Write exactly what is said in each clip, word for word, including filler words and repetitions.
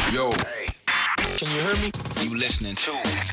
Yo. Can you hear me? You listening to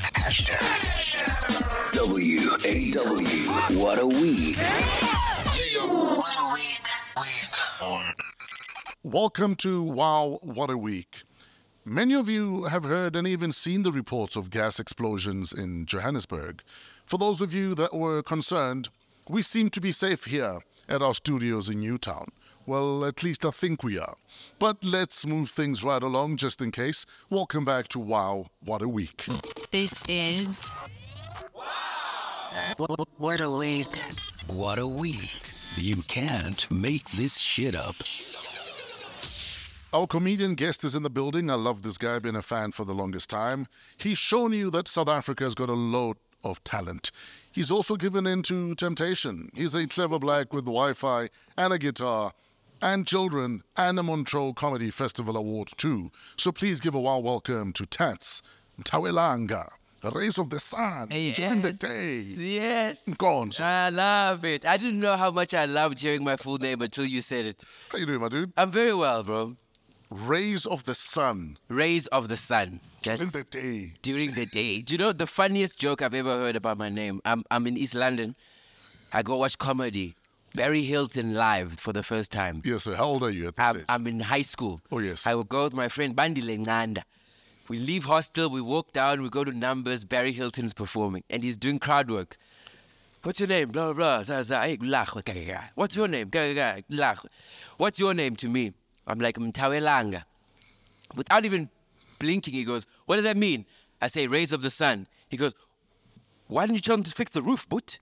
W A W. What a week. Yeah, yo. What a week. Week. Welcome to Wow, What a Week. Many of you have heard and even seen the reports of gas explosions in Johannesburg. For those of you that were concerned, we seem to be safe here at our studios in Newtown. Well, at least I think we are. But let's move things right along just in case. Welcome back to Wow, What a Week. This is. Wow. What a week. What a week. You can't make this shit up. Our comedian guest is in the building. I love this guy, been a fan for the longest time. He's shown you that South Africa's got a load of talent. He's also given in to temptation. He's a clever black with Wi-Fi and a guitar and children and a Montreux Comedy Festival Award too. So please give a warm welcome to Tats Mtawelanga, Rays of the Sun, Yes. during the day. Yes. Nkonzo. I love it. I didn't know how much I loved hearing my full name until you said it. How you doing, my dude? I'm very well, bro. Rays of the Sun, Rays of the sun. That's during the day. during the day. Do you know the funniest joke I've ever heard about my name? I'm I'm in East London. I go watch comedy. Barry Hilton live for the first time. Yes, sir. How old are you at this I'm, stage? I'm in high school. Oh, yes. I will go with my friend Bandile Nganda. We leave hostel, we walk down, we go to Numbers, Barry Hilton's performing, and he's doing crowd work. What's your name? Blah, blah, blah. Hey, lach, ga, ga, ga. What's your name? Ga, ga, ga, lach. What's your name to me? I'm like, Mtawelanga. Without even blinking, he goes, what does that mean? I say, rays of the sun. He goes, why didn't you tell him to fix the roof, boot?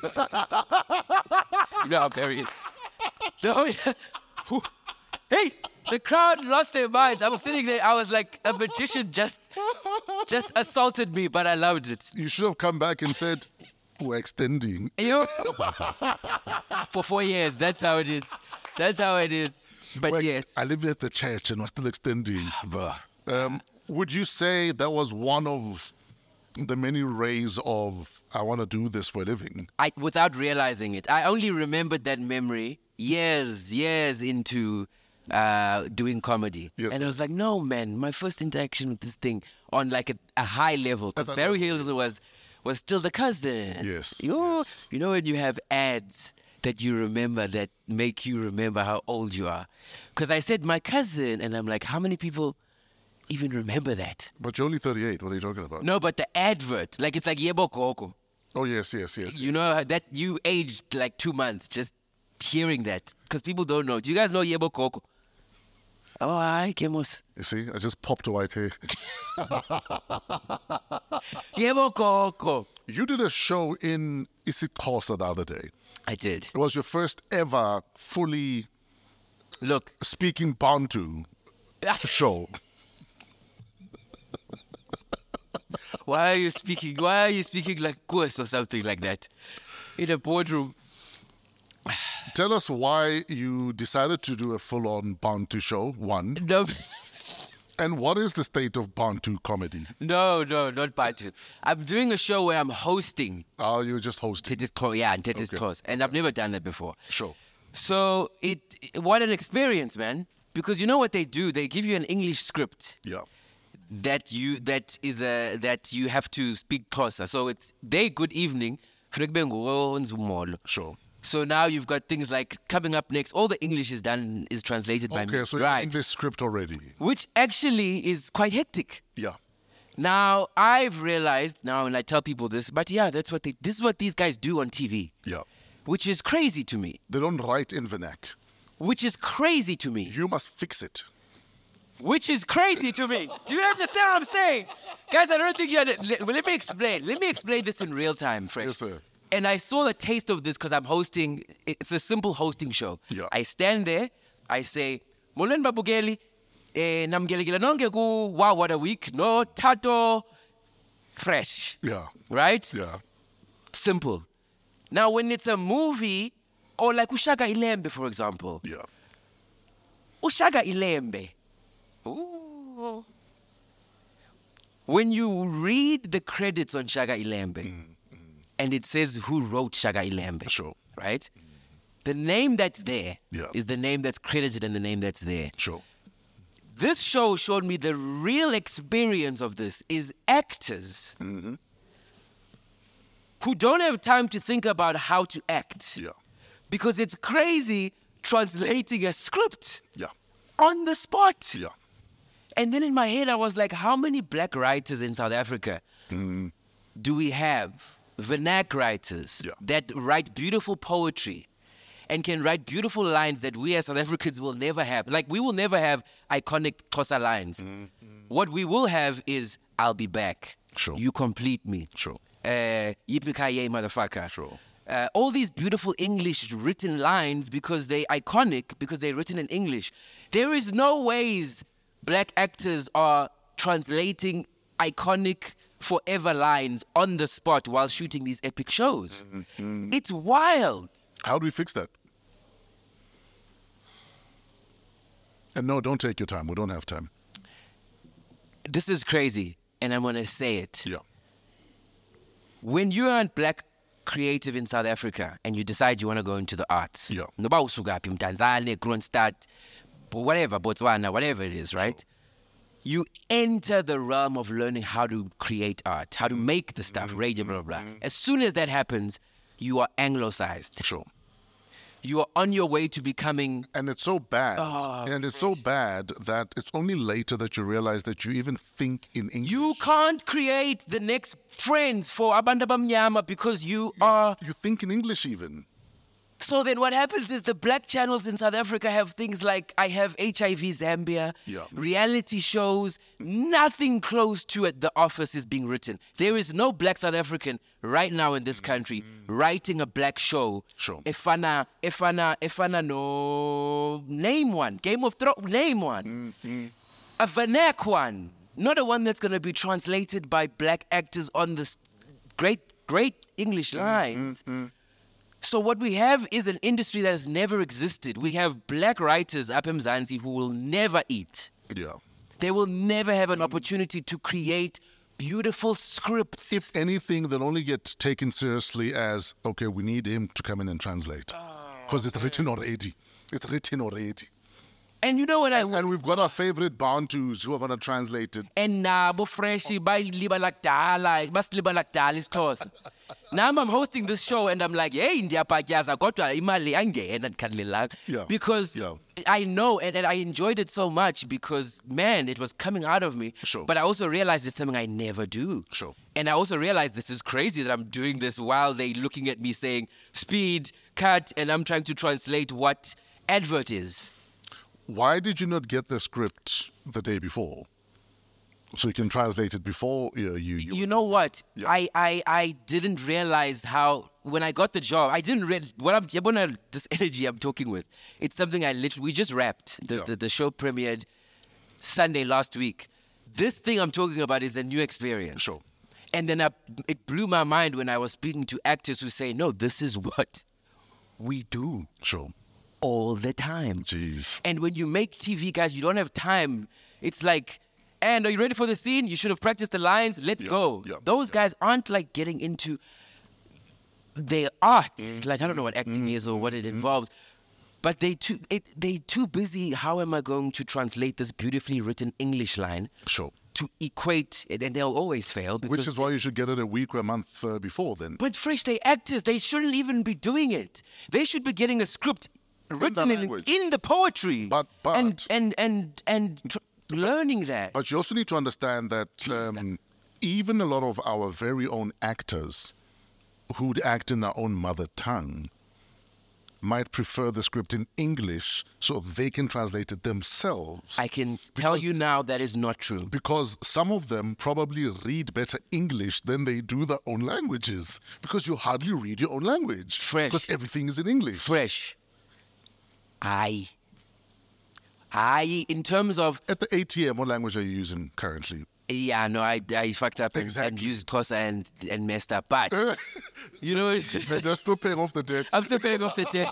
You know how Barry is. No, yes. Whew. Hey, the crowd lost their minds. I was sitting there. I was like, a magician just, just assaulted me, but I loved it. You should have come back and said, we're extending. You know? For four years, that's how it is. That's how it is. But We're ex- yes, I live at the church and we're still extending. bro. Um, would you say that was one of the many rays of, I want to do this for a living? I, without realizing it, I only remembered that memory years, years into uh, doing comedy. Yes. And I was like, no, man, my first interaction with this thing on like a, a high level. Because As a Barry level, Hilton was, was still the cousin. Yes, You know, yes. you know when you have ads that you remember that make you remember how old you are. Because I said my cousin, and I'm like, how many people even remember that? But you're only thirty-eight. What are you talking about? No, but the advert, like it's like Yebo Koko. Oh, yes, yes, yes. You know that you aged like two months just hearing that because people don't know. Do you guys know Yebo Koko? Oh, hi, Kemos. You see, I just popped a white hair. Yebo Koko. You did a show in isiXhosa the other day. I did. It was your first ever fully Look, speaking Bantu show. why are you speaking? Why are you speaking like Kus or something like that in a boardroom? Tell us why you decided to do a full-on Bantu show, one. No, And what is the state of Bantu comedy? no, no, not Bantu. I'm doing a show where I'm hosting Oh, you just hosting. Tetis Kos, yeah, and Tetis Okay. Kos, and I've never done that before. Sure. So it, what an experience, man! Because you know what they do? They give you an English script Yeah. that you that is a that you have to speak Xhosa. So it's day good evening. Sure. So now you've got things like coming up next. All the English is done is translated by me, Okay, so it's right? English script already. Which actually is quite hectic. Yeah. Now I've realized now, and I tell people this, but yeah, that's what they. This is what these guys do on T V, Yeah. which is crazy to me. They don't write in vernac. Which is crazy to me. You must fix it. Which is crazy to me. Do you understand what I'm saying? Guys, I don't think you under- let, well, let me explain. Let me explain this in real time, Fresh. Yes, sir. And I saw the taste of this because I'm hosting, it's a simple hosting show. Yeah. I stand there, I say, Molweni babukeli, eh, namngelekile nonke ku Wow What a Week, no Tato Fresh. Yeah. Right? Yeah. Simple. Now, when it's a movie, or like Ushaka Ilembe, for example. Yeah. Ushaka Ilembe. Ooh. When you read the credits on Shaka Ilembe, mm, mm. and it says who wrote Shaka Ilembe, Sure. right? Mm. The name that's there Yeah. is the name that's credited and the name that's there. Sure. This show showed me the real experience of this is actors Mm-hmm. who don't have time to think about how to act. Yeah. Because it's crazy translating a script Yeah. on the spot. Yeah. And then in my head, I was like, how many black writers in South Africa Mm. do we have? Vernac writers Yeah. that write beautiful poetry and can write beautiful lines that we as South Africans will never have. Like, we will never have iconic Xhosa lines. What we will have is, I'll be back. Sure. You complete me. Sure. Uh, yippee-ki-yay, motherfucker. Sure. Uh, all these beautiful English written lines because they're iconic, because they're written in English. There is no ways black actors are translating iconic forever lines on the spot while shooting these epic shows. Mm-hmm. It's wild. How do we fix that? And no, don't take your time. We don't have time. This is crazy, and I'm going to say it. Yeah. When you are a black creative in South Africa and you decide you want to go into the arts, Yeah. noba usuka phi, Mtanzania, Kronstadt, but whatever, Botswana, whatever it is, right? You enter the realm of learning how to create art, how to make the stuff, radio, blah, blah, blah. As soon as that happens, you are anglicized. Sure. You are on your way to becoming And it's so bad. Oh, and it's so bad that it's only later that you realize that you even think in English. You can't create the next friends for Abantu Abamnyama because you are... You think in English even. So then what happens is the black channels in South Africa have things like I Have H I V Zambia, Yeah. reality shows, nothing close to it. The Office is being written. There is no black South African right now in this country writing a black show. Sure. Efana, Efana, Efana, no, name one. Game of Thrones, name one. A vernac one. Not a one that's going to be translated by black actors on this great, great English lines. So what we have is an industry that has never existed. We have black writers up in Mzansi who will never eat. Yeah. They will never have an opportunity to create beautiful scripts. If anything, they'll only get taken seriously as, okay, we need him to come in and translate. Because it's written already. It's written already. And you know what I... And we've got our favorite Bantus who are going to translate it. And nabo freshi bayilibala kudala, basilibala kudala isiXhosa. Now I'm hosting this show and I'm like, hey, ndiyabhatyaza kodwa imali angena ndikhalelanga. Yeah. Because Yeah. I know and, and I enjoyed it so much because, man, it was coming out of me. Sure. But I also realized it's something I never do. Sure. And I also realized this is crazy that I'm doing this while they looking at me saying, speed, cut, and I'm trying to translate what advert is. Why did you not get the script the day before? So you can translate it before uh, you, you... You know what? Yeah. I, I I didn't realize how when I got the job. I didn't real what I'm Yabona, this energy I'm talking with. It's something I literally we just wrapped. The, Yeah. the the show premiered Sunday last week. This thing I'm talking about is a new experience. Sure. And then I, it blew my mind when I was speaking to actors who say, "No, this is what we do Sure. all the time." Jeez. And when you make T V, guys, you don't have time. It's like, and are you ready for the scene? You should have practiced the lines. Let's Yeah, go. yeah, Those guys aren't like getting into their art. Like, I don't know what acting is or what it involves. But they too it, they too busy. How am I going to translate this beautifully written English line Sure. to equate? And they'll always fail. Because Which is why you should get it a week or a month uh, before then. But fresh, they actors. They shouldn't even be doing it. They should be getting a script written in, language. in the poetry. But- but- and and and and tr- learning that. But you also need to understand that um, even a lot of our very own actors who'd act in their own mother tongue might prefer the script in English so they can translate it themselves. I can tell you now that is not true. Because some of them probably read better English than they do their own languages. Because you hardly read your own language. Fresh. Because everything is in English. Fresh. Aye. Aye. In terms of At the A T M, what language are you using currently? yeah, no, I, I fucked up and, and Exactly. used Xhosa and and messed up. But you know, And they're still paying off the debt. I'm still paying off the debt.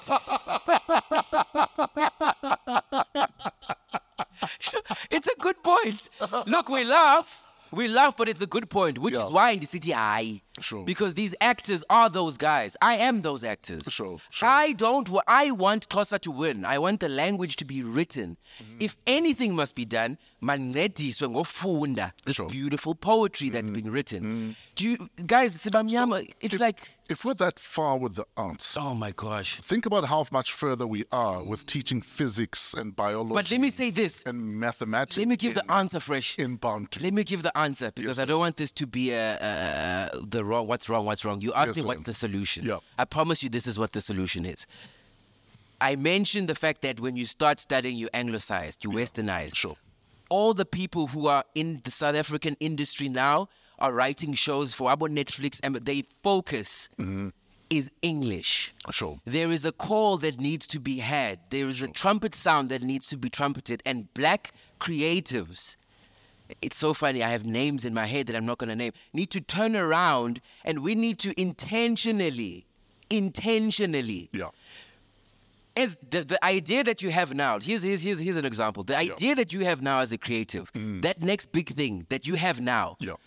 It's a good point. Look, we laugh. We laugh, but it's a good point, which Yeah. is why in the city, aye. Sure. Because these actors are those guys. I am those actors. Sure, sure. I don't. wa- I want Xhosa to win. I want the language to be written. Mm-hmm. If anything must be done, mancediswe ngofunda this Sure. beautiful poetry that's being written. Do you guys? Sibamnyama, it's if, like, if we're that far with the arts, oh my gosh. think about how much further we are with teaching physics and biology. But let me say this. and mathematics. Let me give in, the answer fresh. in Bantu. Let me give the answer because Yes, I don't want this to be a, a, a the wrong. What's wrong? What's wrong? You asked Yes, me sir. what's the solution. Yeah. I promise you, this is what the solution is. I mentioned the fact that when you start studying, you anglicized, you westernized. Sure. All the people who are in the South African industry now are writing shows for Abo Netflix, and they focus is English. Sure. There is a call that needs to be had. There is a trumpet sound that needs to be trumpeted, and black creatives. It's so funny. I have names in my head that I'm not going to name. Need to turn around, and we need to intentionally, intentionally. Yeah. As the, the idea that you have now, here's, here's, here's, here's an example. The idea that you have now as a creative, that next big thing that you have now, Yeah.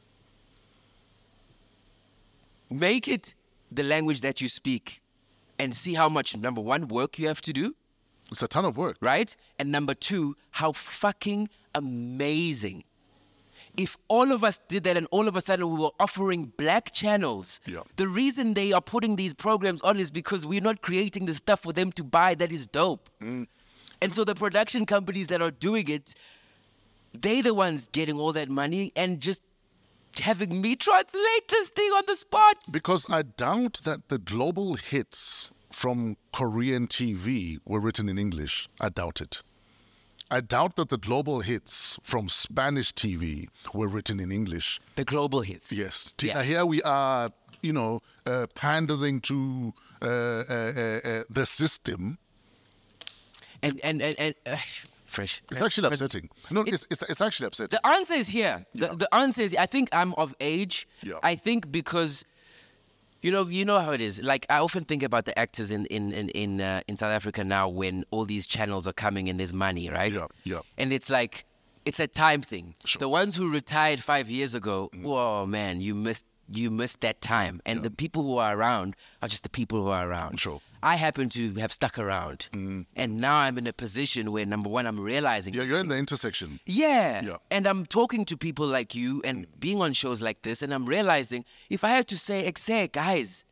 make it the language that you speak and see how much, number one, work you have to do, It's a ton of work. right? And number two, how fucking amazing. If all of us did that and all of a sudden we were offering black channels, Yeah. the reason they are putting these programs on is because we're not creating the stuff for them to buy that is dope. And so the production companies that are doing it, they're the ones getting all that money and just having me translate this thing on the spot. Because I doubt that the global hits from Korean T V were written in English. I doubt it. I doubt that the global hits from Spanish T V were written in English. The global hits. Yes. T- Yeah. Here we are, you know, uh, pandering to uh, uh, uh, uh, the system. And, and, and, and uh, fresh. It's actually upsetting. No, it's, it's, it's actually upsetting. The answer is here. The, the answer is, I think I'm of age. Yeah. I think because, you know, you know how it is. Like, I often think about the actors in in in in, uh, in South Africa now when all these channels are coming and there's money, right? Yeah, yeah. And it's like, it's a time thing. Sure. The ones who retired five years ago, whoa, man, you missed you missed that time. And the people who are around are just the people who are around. Sure. I happen to have stuck around. And now I'm in a position where, number one, I'm realizing Yeah, you're in the intersection. yeah. Yeah. And I'm talking to people like you and being on shows like this, and I'm realizing if I had to say, "Exe, guys,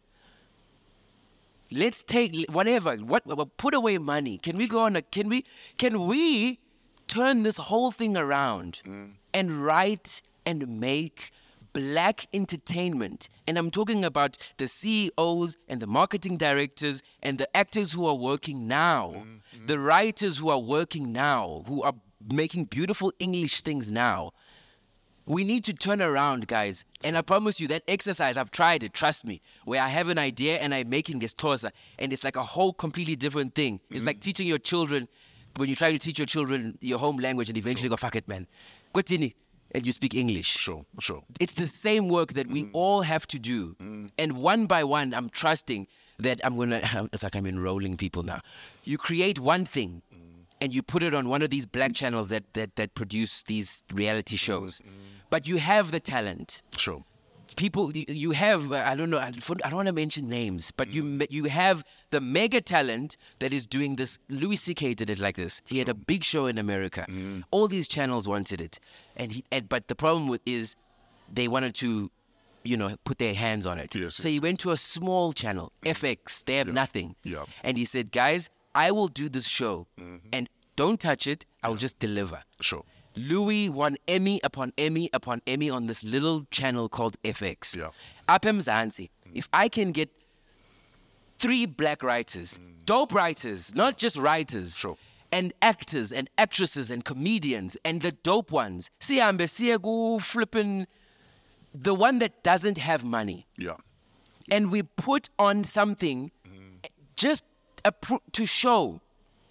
let's take whatever, what, what, put away money. Can we go on a, can we, can we turn this whole thing around and write and make black entertainment?" And I'm talking about the C E Os and the marketing directors and the actors who are working now, the writers who are working now, who are making beautiful English things now. We need to turn around, guys. And I promise you that exercise, I've tried it, trust me, where I have an idea and I make it ngeXhosa, and it's like a whole completely different thing. It's like teaching your children, when you try to teach your children your home language and eventually go, fuck it, man. Kwatini, and you speak English. Sure, sure. It's the same work that we all have to do. And one by one, I'm trusting that I'm going to, it's like I'm enrolling people now. You create one thing and you put it on one of these black channels that, that, that produce these reality shows. But you have the talent. Sure. People, you- you have, uh, I don't know, I don't I don't want to mention names, but you me- you have the mega talent that is doing this. Louis C K did it like this. He had a big show in America. All these channels wanted it. And he, and, but the problem with is they wanted to, you know, put their hands on it. Yes, so yes. he went to a small channel, F X, they have nothing. Yeah. And he said, guys, I will do this show and don't touch it, I'll just deliver. Sure. Louis won Emmy upon Emmy upon Emmy on this little channel called F X. Yeah. Up Mzansi, if I can get three black writers, dope writers, not just writers, Sure. and actors and actresses and comedians and the dope ones, siambe siegu flipping the one that doesn't have money, Yeah. and we put on something just a pro- to show,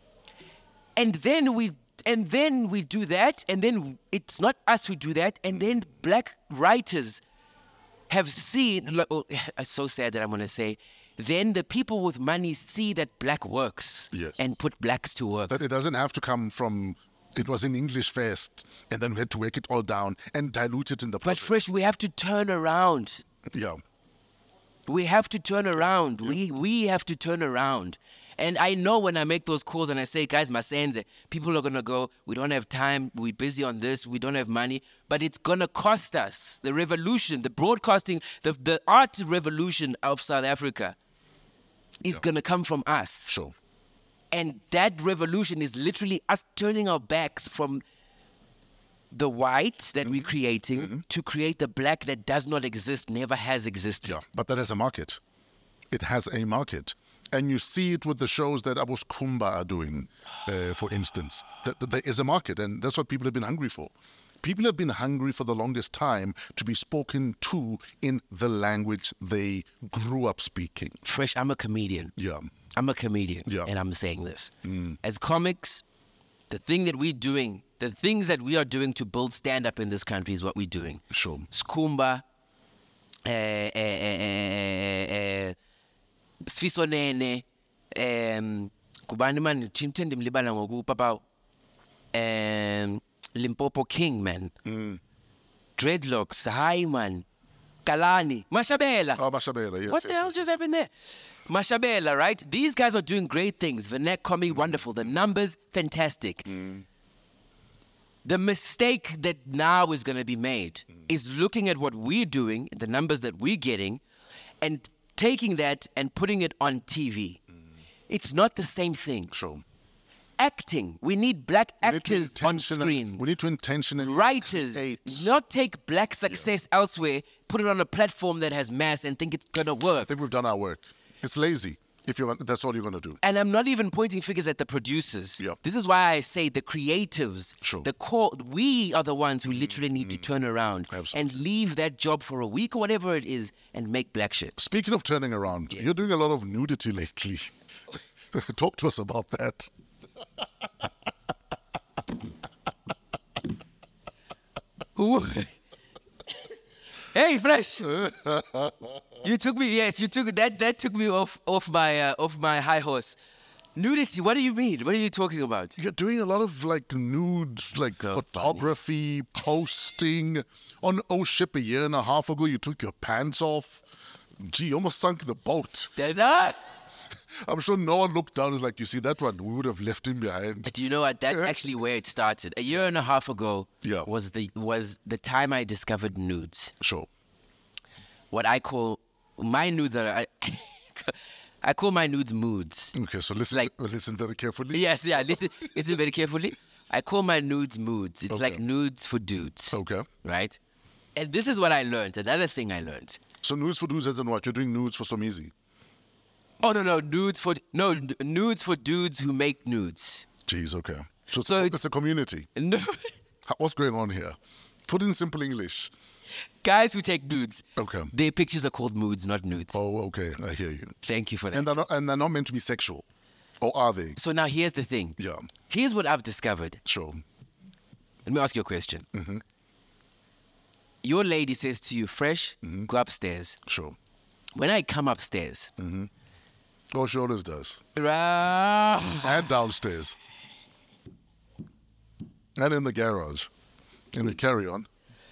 and then we and then we do that, and then it's not us who do that, and then black writers have seen, like, oh, it's so sad that I'm going to say, then the people with money see that black works Yes. and put blacks to work. That it doesn't have to come from, it was in English first, and then we had to work it all down and dilute it in the But process. first, we have to turn around. Yeah. We have to turn around. We we have to turn around. And I know when I make those calls and I say, guys, Masenze, people are going to go, we don't have time, we're busy on this, we don't have money. But it's going to cost us. The revolution, the broadcasting, the, the art revolution of South Africa is going to come from us. Sure. And that revolution is literally us turning our backs from the white that we're creating mm-hmm. to create the black that does not exist, never has existed. Yeah, but that has a market. It has a market. And you see it with the shows that Abos Kumba are doing, uh, for instance. That, that there is a market, and that's what people have been hungry for. People have been hungry for the longest time to be spoken to in the language they grew up speaking. Fresh, I'm a comedian. Yeah. I'm a comedian, yeah. and I'm saying this. Mm. As comics, the thing that we're doing, the things that we are doing to build stand-up in this country is what we're doing. Sure. Skumba, uh, uh, uh, uh, Sifiso Nene, um, kubani man, chimtende mlibala ngoku papa, um, Limpopo King, man. Mm. Dreadlocks, hi, man. Kalani, Mashabela. Oh, Mashabela, yes. What yes, the hell yes, just yes. happened there? Mashabela, right? These guys are doing great things. Vanek comedy, wonderful. The numbers, fantastic. Mm. The mistake that now is going to be made mm. is looking at what we're doing, the numbers that we're getting, and taking that and putting it on T V. Mm. It's not the same thing. Sure. Acting. We need black we actors need on screen. We need to intentionally... Writers. Eight. Not take black success yeah. elsewhere, put it on a platform that has mass and think it's going to work. I think we've done our work. It's lazy. If you want, that's all you're going to do. And I'm not even pointing fingers at the producers. Yeah. This is why I say the creatives, sure. the core, we are the ones who literally need mm. to turn around Absolutely. and leave that job for a week or whatever it is and make black shit. Speaking of turning around, yes. you're doing a lot of nudity lately. Talk to us about that. Hey, Fresh. You took me. Yes, you took that. That took me off off my uh, off my high horse. Nudity. What do you mean? What are you talking about? You're doing a lot of like nudes, like so photography, funny. posting. On Oh Ship a year and a half ago, you took your pants off. Gee, you almost sunk the boat. There's that. I'm sure no one looked down and was like, you see that one? We would have left him behind. But do you know what? That's actually where it started. A year and a half ago yeah. was the was the time I discovered nudes. Sure. What I call my nudes are I, I call my nudes moods. Okay, so listen like, listen very carefully. Yes, yeah, listen listen very carefully. I call my nudes moods. It's okay. like nudes for dudes. Okay. Right? And this is what I learned. Another thing I learned. So nudes for dudes as in what? You're doing nudes for some easy. Oh no no nudes for no nudes for dudes who make nudes. Jeez, okay. So, so it's, it's a community. No. What's going on here? Put in simple English. Guys who take nudes. Okay. Their pictures are called moods, not nudes. Oh, okay. I hear you. Thank you for that. And they're not, and they're not meant to be sexual, or are they? So now here's the thing. Yeah. Here's what I've discovered. Sure. Let me ask you a question. Mm-hmm. Your lady says to you, Fresh, mm-hmm. go upstairs. Sure. When I come upstairs. Mm-hmm. Oh, she always does. Rah. And downstairs. And in the garage. And we carry on.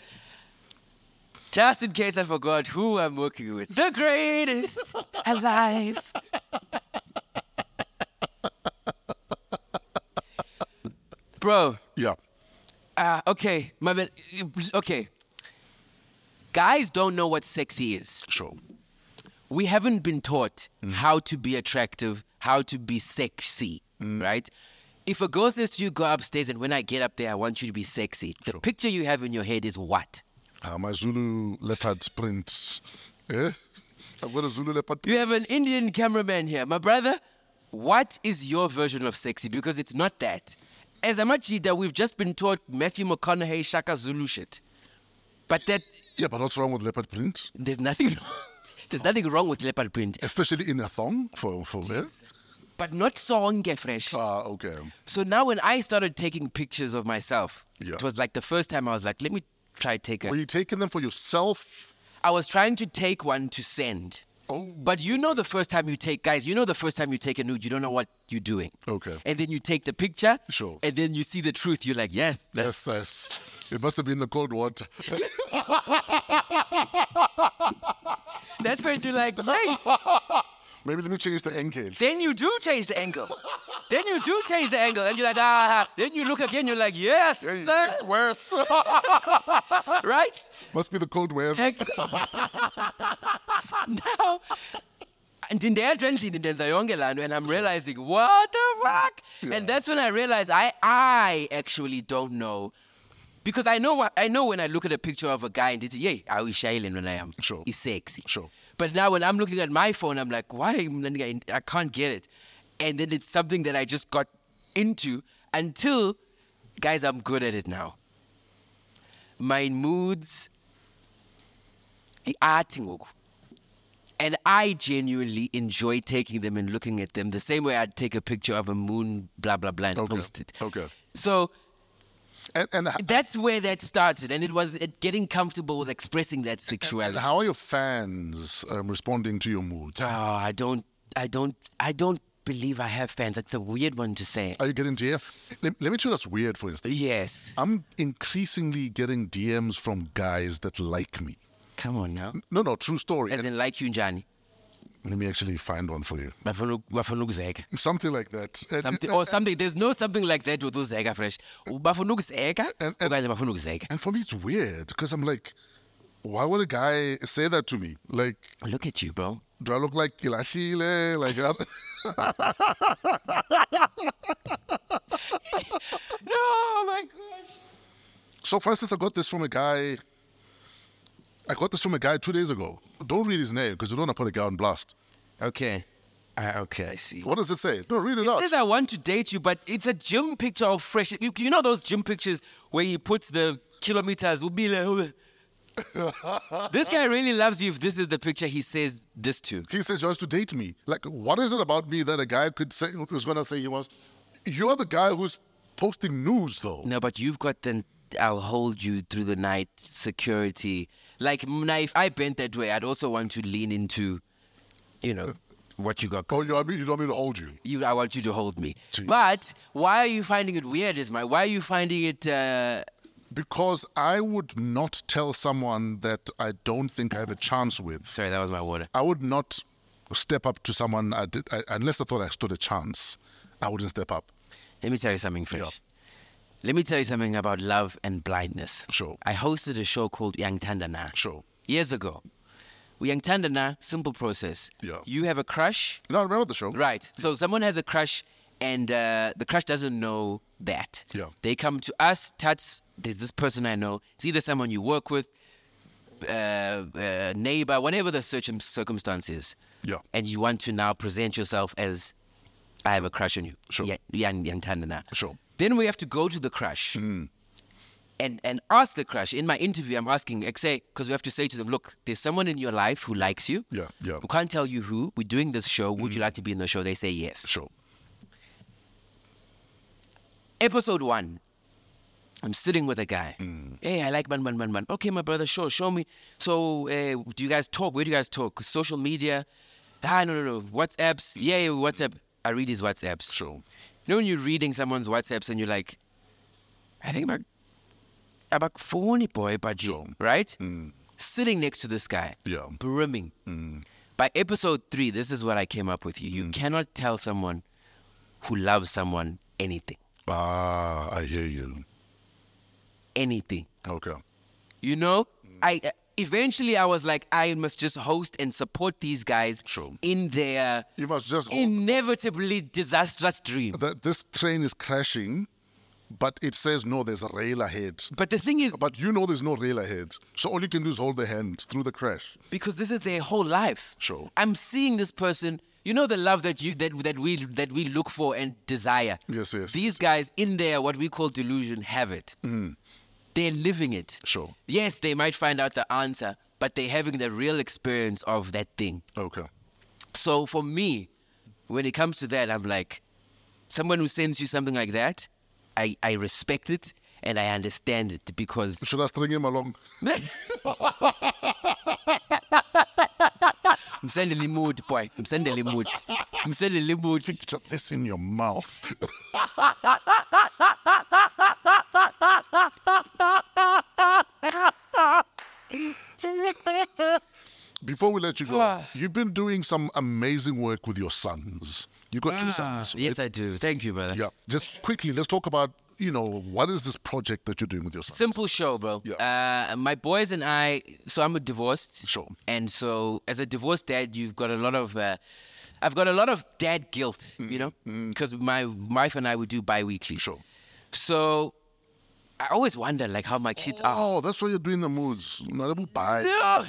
Just in case I forgot who I'm working with. The greatest alive. Bro. Yeah. Uh, okay. My bad. Okay. Guys don't know what sexy is. Sure. We haven't been taught mm. how to be attractive, how to be sexy, mm. right? If a girl says to you, go upstairs, and when I get up there, I want you to be sexy, the sure. picture you have in your head is what? Uh, my Zulu leopard print. Eh? I've got a Zulu leopard print. You have an Indian cameraman here. My brother, what is your version of sexy? Because it's not that. As a Machida, we've just been taught Matthew McConaughey, Shaka Zulu shit. But that... Yeah, but what's wrong with leopard print? There's nothing wrong. There's nothing wrong with leopard print. Especially in a thong for, for there. But not songe fresh. Ah, okay. So now when I started taking pictures of myself, yeah. it was like the first time I was like, let me try take a... Were you taking them for yourself? I was trying to take one to send. Oh. But you know the first time you take, guys, you know the first time you take a nude, you don't know what you're doing. Okay. And then you take the picture. Sure. And then you see the truth. You're like, yes. Yes, yes. It must have been the cold water. That's when you're like, hey. Maybe let me change the angle. Then you do change the angle. Then you do change the angle. And you're like, ah. Then you look again, you're like, yes, Hey, sir. it's worse. Right? Must be the cold wave. Heck. Now, and in there, and I'm realizing, what the fuck? Yeah. And that's when I realized I, I actually don't know. Because I know what I know when I look at a picture of a guy and it's, yeah, I was shining when I am. Sure. He's sexy. Sure. But now when I'm looking at my phone, I'm like, why? I can't get it. And then it's something that I just got into until, guys, I'm good at it now. My moods, the arting. And I genuinely enjoy taking them and looking at them the same way I'd take a picture of a moon, blah, blah, blah, and Okay. post it. Okay. So And, and, that's where that started. And it was it getting comfortable with expressing that sexuality. and how are your fans um, responding to your moods? Oh, I don't, I don't, I don't believe I have fans. That's a weird one to say. Are you getting D M? Let, let me tell you that's weird, for instance. Yes. I'm increasingly getting D Ms from guys that like me. Come on now. No, no, true story. As And in like you, Njani. let me actually find one for you. Bafuna bafuna ukuzeka. Something like that. And- Something or something. There's no something like that with uzeka fresh. Bafuna ukuzeka. And- and- Okanye bafuna ukuzeka. And for me, it's weird because I'm like, why would a guy say that to me? Like, Look at you, bro. do I look like Ilashile? Like, I- Oh my gosh. so for instance, I got this from a guy. I got this from a guy two days ago. Don't read his name because you don't want to put a guy on blast. Okay. Uh, okay, I see. What does it say? No, read it out. It says I want to date you, but it's a gym picture of fresh. You, you know those gym pictures where he puts the kilometers. Will be like, this guy really loves you. If this is the picture he says this to. He says he wants to date me. Like, what is it about me that a guy could say, was going to say he wants? You're the guy who's posting news, though. No, but you've got the I'll hold you through the night security. Like, now, if I bent that way, I'd also want to lean into, you know, what you got. Oh, you want me? You want me to hold you? You, I want you to hold me. Jesus. But why are you finding it weird, Ismail? Why are you finding it... Uh, Because I would not tell someone that I don't think I have a chance with. sorry, that was my water. I would not step up to someone I did, I, unless I thought I stood a chance. I wouldn't step up. Let me tell you something, Fresh. Yeah. Let me tell you something about love and blindness. Sure. I hosted a show called Young Tandana. Sure. Years ago. Young Tandana, simple process. Yeah. You have a crush. No, I remember the show. Right. So someone has a crush and uh, the crush doesn't know that. Yeah. They come to us, Tats, there's this person I know. It's either someone you work with, uh, uh, neighbor, whatever the circum- circumstance is. Yeah. And you want to now present yourself as, I have a crush on you. Sure. Yeah, young, young Tandana. Sure. Then we have to go to the crush and, and ask the crush. In my interview, I'm asking, because we have to say to them, look, there's someone in your life who likes you. Yeah, yeah. We can't tell you who. We're doing this show. Would you like to be in the show? They say yes. Sure. Episode one. I'm sitting with a guy. Hey, I like man, man, man, man. Okay, my brother, sure, show me. So, uh, do you guys talk? Where do you guys talk? Social media? Ah, no, no, no. WhatsApps? Yeah, yeah, WhatsApp. I read his WhatsApps. Sure. You know when you're reading someone's WhatsApps and you're like, I think about about phony boy, but Sure. right? Sitting next to this guy, Yeah. brimming. By episode three, this is what I came up with you. You cannot tell someone who loves someone anything, Ah, I hear you. anything. Okay. You know, I uh, eventually I was like, I must just host and support these guys Sure. in their You must just... inevitably disastrous dream. that this train is crashing, but it says, no, there's a rail ahead. But the thing is, But you know there's no rail ahead. So all you can do is hold their hand through the crash. because this is their whole life. Sure. I'm seeing this person. You know the love that you that that we that we look for and desire. Yes, yes. These guys in their what we call delusion have it. They're living it. Sure. Yes, they might find out the answer, but they're having the real experience of that thing. Okay. So for me, when it comes to that, I'm like, someone who sends you something like that, I, I respect it and I understand it because Should I string him along? I'm sending a mood, boy. I'm sending a mood. I'm sending a mood. Picture this in your mouth. before we let you go, Ah. you've been doing some amazing work with your sons. You got two Ah, sons. right? yes, I do. Thank you, brother. Yeah. Just quickly, let's talk about, you know, what is this project that you're doing with your sons? Simple show, bro. Yeah. Uh, my boys and I, so I'm a divorced. Sure. And so as a divorced dad, you've got a lot of, uh, I've got a lot of dad guilt, you know, because my wife and I would do bi-weekly. Sure. So I always wonder, like, how my kids are. Oh, that's why you're doing the moods. Not able bye. No.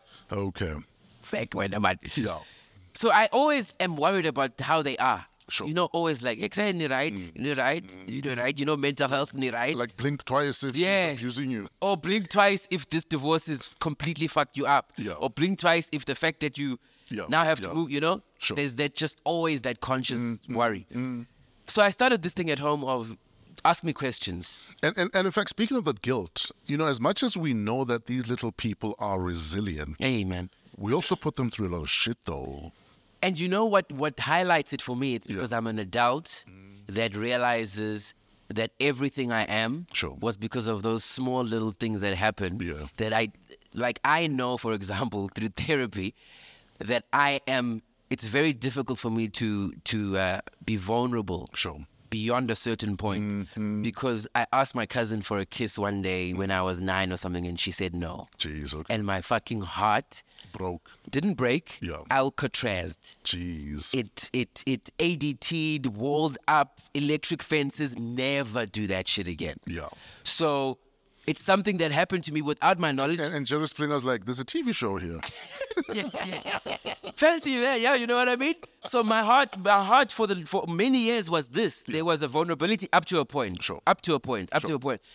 Okay. Fake when I'm Yeah. So I always am worried about how they are. Sure. You know, always like, excited, ni right, ni right, you know, right, you know, mental health, ni right. Like blink twice if Yes. she's abusing you. Or blink twice if this divorce has completely fucked you up. Yeah. Or blink twice if the fact that you Yeah, now have yeah. to move, you know? Sure. There's that just always that conscious worry. So I started this thing at home of ask me questions. And, and and in fact, speaking of that guilt, you know, as much as we know that these little people are resilient, Hey, man. we also put them through a lot of shit, though. And you know what, what highlights it for me? It's because I'm an adult that realizes that everything I am Sure. was because of those small little things that happened. Yeah. That I, like, I know, for example, through therapy, that I am, it's very difficult for me to, to uh, be vulnerable. Sure. Beyond a certain point. Mm-hmm. Because I asked my cousin for a kiss one day when I was nine or something, and she said no. Jeez, okay. And my fucking heart Broke. didn't break, Yeah. Alcatrazed. Jeez. It it it A D T'd, walled up, electric fences. Never do that shit again. Yeah. So it's something that happened to me without my knowledge. And, and Jerry Springer's like, there's a T V show here. Yeah, yeah, yeah. Fancy that, yeah. You know what I mean? So my heart, my heart for the for many years was this. There was a vulnerability up to a point. Sure. Up to a point. Up Sure. to a point.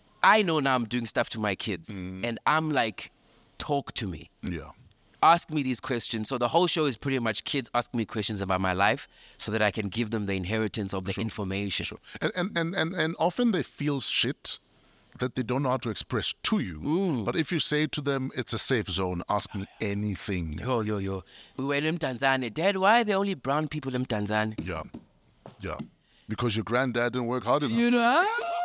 I know now I'm doing stuff to my kids, and I'm like, talk to me. Yeah. Ask me these questions. So the whole show is pretty much kids asking me questions about my life so that I can give them the inheritance of the information. Sure. And, and, and, and, and often they feel shit that they don't know how to express to you. But if you say to them, it's a safe zone, ask me anything. Yo, yo, yo. We were in Tanzania. Dad, why are there only brown people in Tanzania? Yeah. Yeah. Because your granddad didn't work hard enough. You know?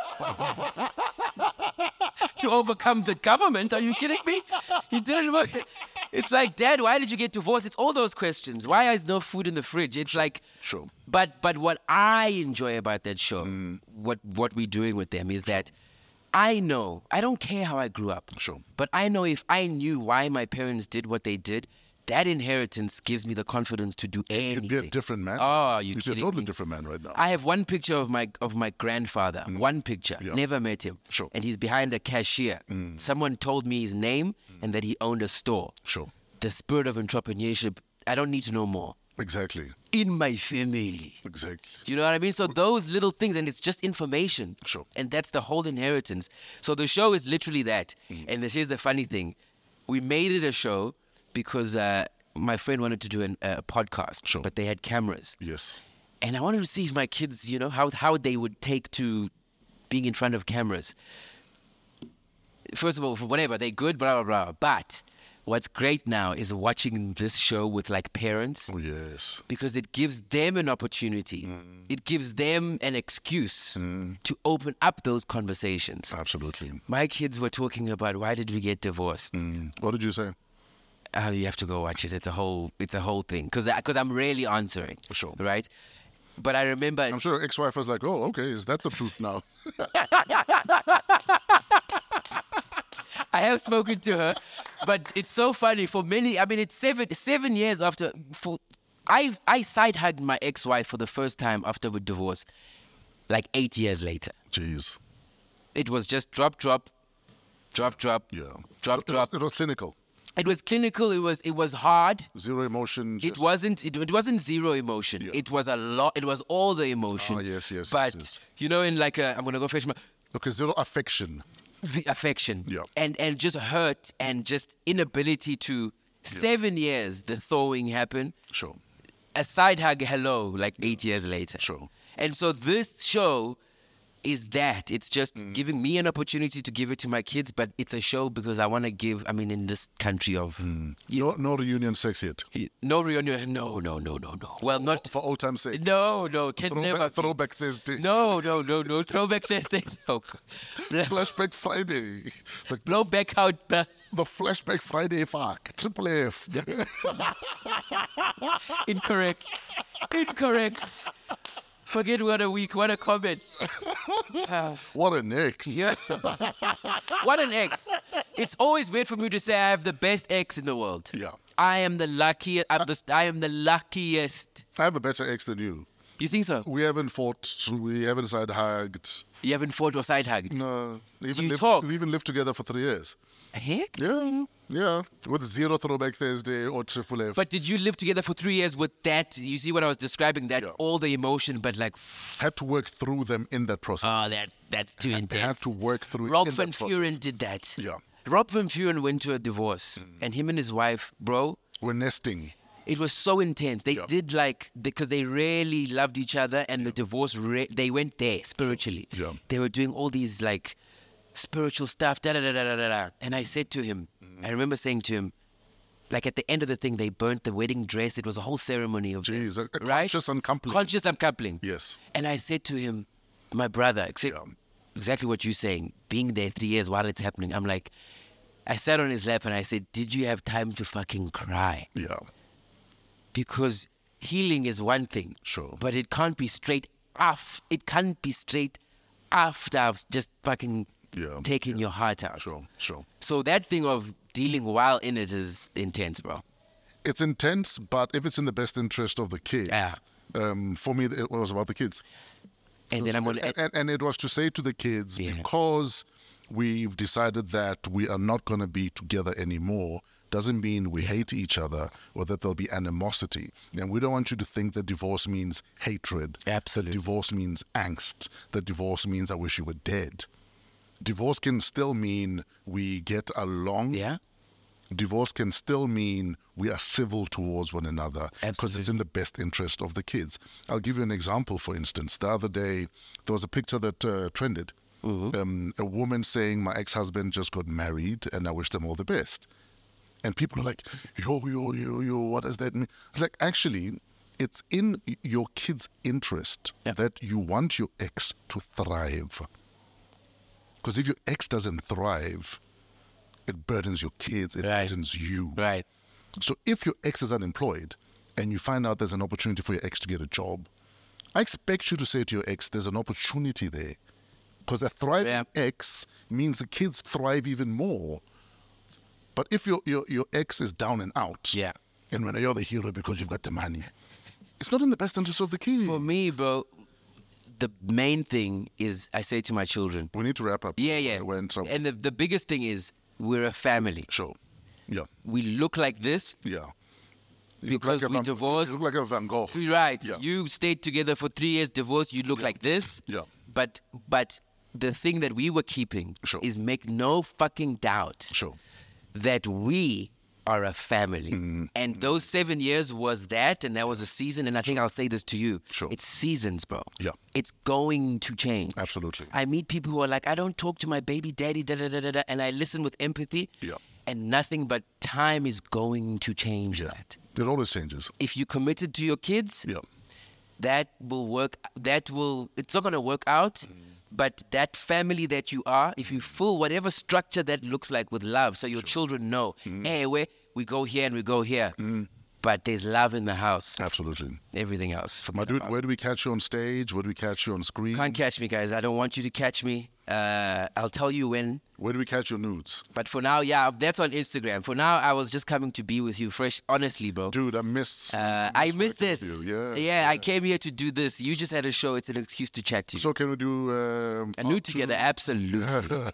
To overcome the government? Are you kidding me? He didn't work. It's like, Dad, why did you get divorced? It's all those questions. Why is no food in the fridge? It's like, Sure. But but what I enjoy about that show, what what we're doing with them is that I know, I don't care how I grew up. Sure. But I know if I knew why my parents did what they did, that inheritance gives me the confidence to do anything. You'd be a different man. Oh, are you You'd be a kidding totally me? different man right now. I have one picture of my of my grandfather. One picture. Yeah. Never met him. Sure. And he's behind a cashier. Someone told me his name and that he owned a store. Sure. The spirit of entrepreneurship, I don't need to know more. Exactly. In my family. Exactly. Do you know what I mean? So those little things, and it's just information. Sure. And that's the whole inheritance. So the show is literally that. Mm. And this here's the funny thing. We made it a show because uh, my friend wanted to do an, a podcast. Sure. But they had cameras. Yes. And I wanted to see if my kids, you know, how, how they would take to being in front of cameras. First of all, for whatever, they're good, blah, blah, blah. But what's great now is watching this show with like parents Oh, yes. because it gives them an opportunity. It gives them an excuse to open up those conversations. Absolutely. My kids were talking about why did we get divorced? Mm. What did you say? Oh, you have to go watch it. It's a whole, it's a whole thing because because I'm rarely answering. Sure. Right. But I remember. I'm sure ex-wife was like, oh, okay, is that the truth now? I have spoken to her, but it's so funny. For many, I mean, it's seven seven years after. For I I side hugged my ex-wife for the first time after we divorced, like eight years later. Jeez. It was just drop, drop, drop, drop, Yeah. drop, It drop. was, it was cynical. It was clinical. It was it was hard. Zero emotion. It just- wasn't. It, it wasn't zero emotion. Yeah. It was a lot. It was all the emotion. Oh, yes, yes, But yes, yes. you know, in like a, I'm gonna go fetch my Okay, zero affection. the affection. Yeah. And and just hurt and just inability to. Seven years the thawing happened. Sure. A side hug, hello, like eight years later. Sure. And so this show is that it's just Mm. giving me an opportunity to give it to my kids, but it's a show because I want to give. I mean, in this country of No, no reunion sex yet. no reunion, no, no, no, no, no. Well, not For old time's sake. no, no, can Throwback, never. throwback Thursday. No, no, no, no. Throwback Thursday. No. Flashback Friday. The, Blow back out. bruh. the Flashback Friday fuck. Triple F. Incorrect. Incorrect. Forget what a week. What a comment. What an ex. Yeah. What an ex. It's always weird for me to say I have the best ex in the world. Yeah. I am the luckiest. I'm the, I am the luckiest. I have a better ex than you. You think so? We haven't fought. We haven't side hugged. You haven't fought or side hugged? No. We even you lived, talk? We even lived together for three years. Heck? Yeah. Yeah. With zero Throwback Thursday or Triple F. But did you live together for three years with that? You see what I was describing? That Yeah. all the emotion, but like, had to work through them in that process. oh, that's that's too intense. had to work through Rob in Van that process. Vuren did that. Yeah. Rob Van Vuren went to a divorce, and him and his wife, bro, We're nesting. it was so intense. They Yeah. did like because they really loved each other, and the divorce re- they went there spiritually. Yeah. They were doing all these like spiritual stuff. Da da da da da da. da. And I said to him, I remember saying to him, like at the end of the thing, they burnt the wedding dress. It was a whole ceremony of Jeez, a, a right? conscious uncoupling. Conscious uncoupling. Yes. And I said to him, my brother, except Yeah. exactly what you're saying, being there three years while it's happening, I'm like, I sat on his lap and I said, did you have time to fucking cry? Yeah. Because healing is one thing. Sure. But it can't be straight off. It can't be straight after I've just fucking Yeah, taken your heart out. Sure, sure. So that thing of dealing while in it is intense, bro. It's intense, but if it's in the best interest of the kids, Yeah. um, for me, it was about the kids. And then I'm gonna And, and, and it was to say to the kids, Yeah. because we've decided that we are not going to be together anymore, doesn't mean we hate each other or that there'll be animosity. And we don't want you to think that divorce means hatred. Absolutely. That divorce means angst. That divorce means I wish you were dead. Divorce can still mean we get along. yeah. Divorce can still mean we are civil towards one another because it's in the best interest of the kids. I'll give you an example, for instance. The other day, there was a picture that uh, trended. Um, a woman saying, my ex-husband just got married and I wish them all the best. And people are like, yo, yo, yo, yo, what does that mean? It's like, actually, it's in your kid's interest Yeah. that you want your ex to thrive. Because if your ex doesn't thrive, it burdens your kids, it Right. burdens you. Right. So if your ex is unemployed and you find out there's an opportunity for your ex to get a job, I expect you to say to your ex, there's an opportunity there. Because a thriving Yeah. ex means the kids thrive even more. But if your, your, your ex is down and out, Yeah. and when you're the hero because you've got the money, it's not in the best interest of the kids. For me, bro, the main thing is I say to my children, We need to wrap up. yeah, yeah. We're in trouble. And the, the biggest thing is we're a family. Sure. Yeah. We look like this Yeah. You look because like a we Van- divorced. You look like a Van Gogh. Right. Yeah. You stayed together for three years, divorced, you look like this. Yeah. But but the thing that we were keeping Sure. is make no fucking doubt Sure. that we are a family. Mm-hmm. And those seven years was that, and that was a season. And I think I'll say this to you. Sure. It's seasons, bro. Yeah. It's going to change. Absolutely. I meet people who are like, I don't talk to my baby daddy, da da da da da, and I listen with empathy. Yeah. And nothing but time is going to change Yeah. that. It always changes. If you committed to your kids, Yeah. that will work. That will. It's not gonna work out. But that family that you are, if you fill whatever structure that looks like with love, so your children know, hey, we we go here and we go here, but there's love in the house. Absolutely. Everything else. My dude, where do we catch you on stage? Where do we catch you on screen? Can't catch me, guys. I don't want you to catch me. Uh, I'll tell you when. Where do we catch your nudes? But for now, yeah, that's on Instagram. For now, I was just coming to be with you, fresh. Honestly, bro. Dude, I missed. Uh, I missed this. with you. Yeah, yeah, I came here to do this. You just had a show. It's an excuse to chat to you. So can we do um, a part nude two? together, absolutely.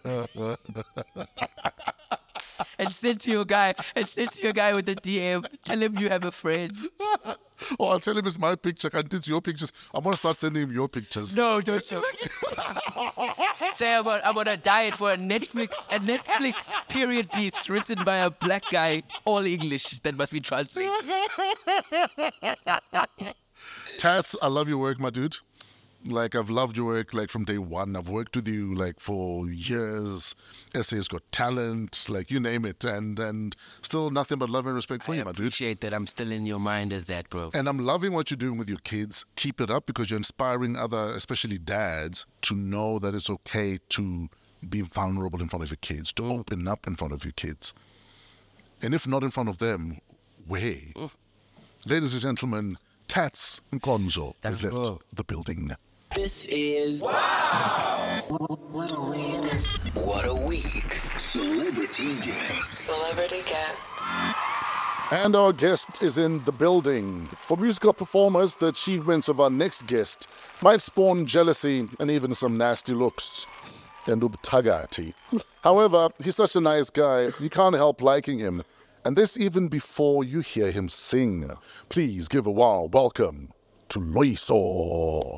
And send to your guy, and send to your guy with the D M. Tell him you have a friend. Oh, I'll tell him it's my picture. And it's your pictures. I'm gonna start sending him your pictures. No, don't you? Say I'm on, I'm on a diet for a Netflix, a Netflix period piece written by a black guy, all English. That must be translated. Tats, I love your work, my dude. Like, I've loved your work, like, from day one. I've worked with you, like, for years. S A's Got Talent, like, you name it. And and still nothing but love and respect for I you, my dude. appreciate that I'm still in your mind as that, bro. And I'm loving what you're doing with your kids. Keep it up, because you're inspiring other, especially dads, to know that it's okay to be vulnerable in front of your kids, to open up in front of your kids. And if not in front of them, where? Ladies and gentlemen, Tats Nkonzo has That's left cool. the building. This is wow. What a week. What a week. Celebrity guest. Celebrity guest. And our guest is in the building. For musical performers, the achievements of our next guest might spawn jealousy and even some nasty looks and ubtagati. However, he's such a nice guy, you can't help liking him. And this even before you hear him sing. Please give a warm welcome to Loiso.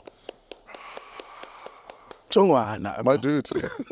Chongwana, My dude.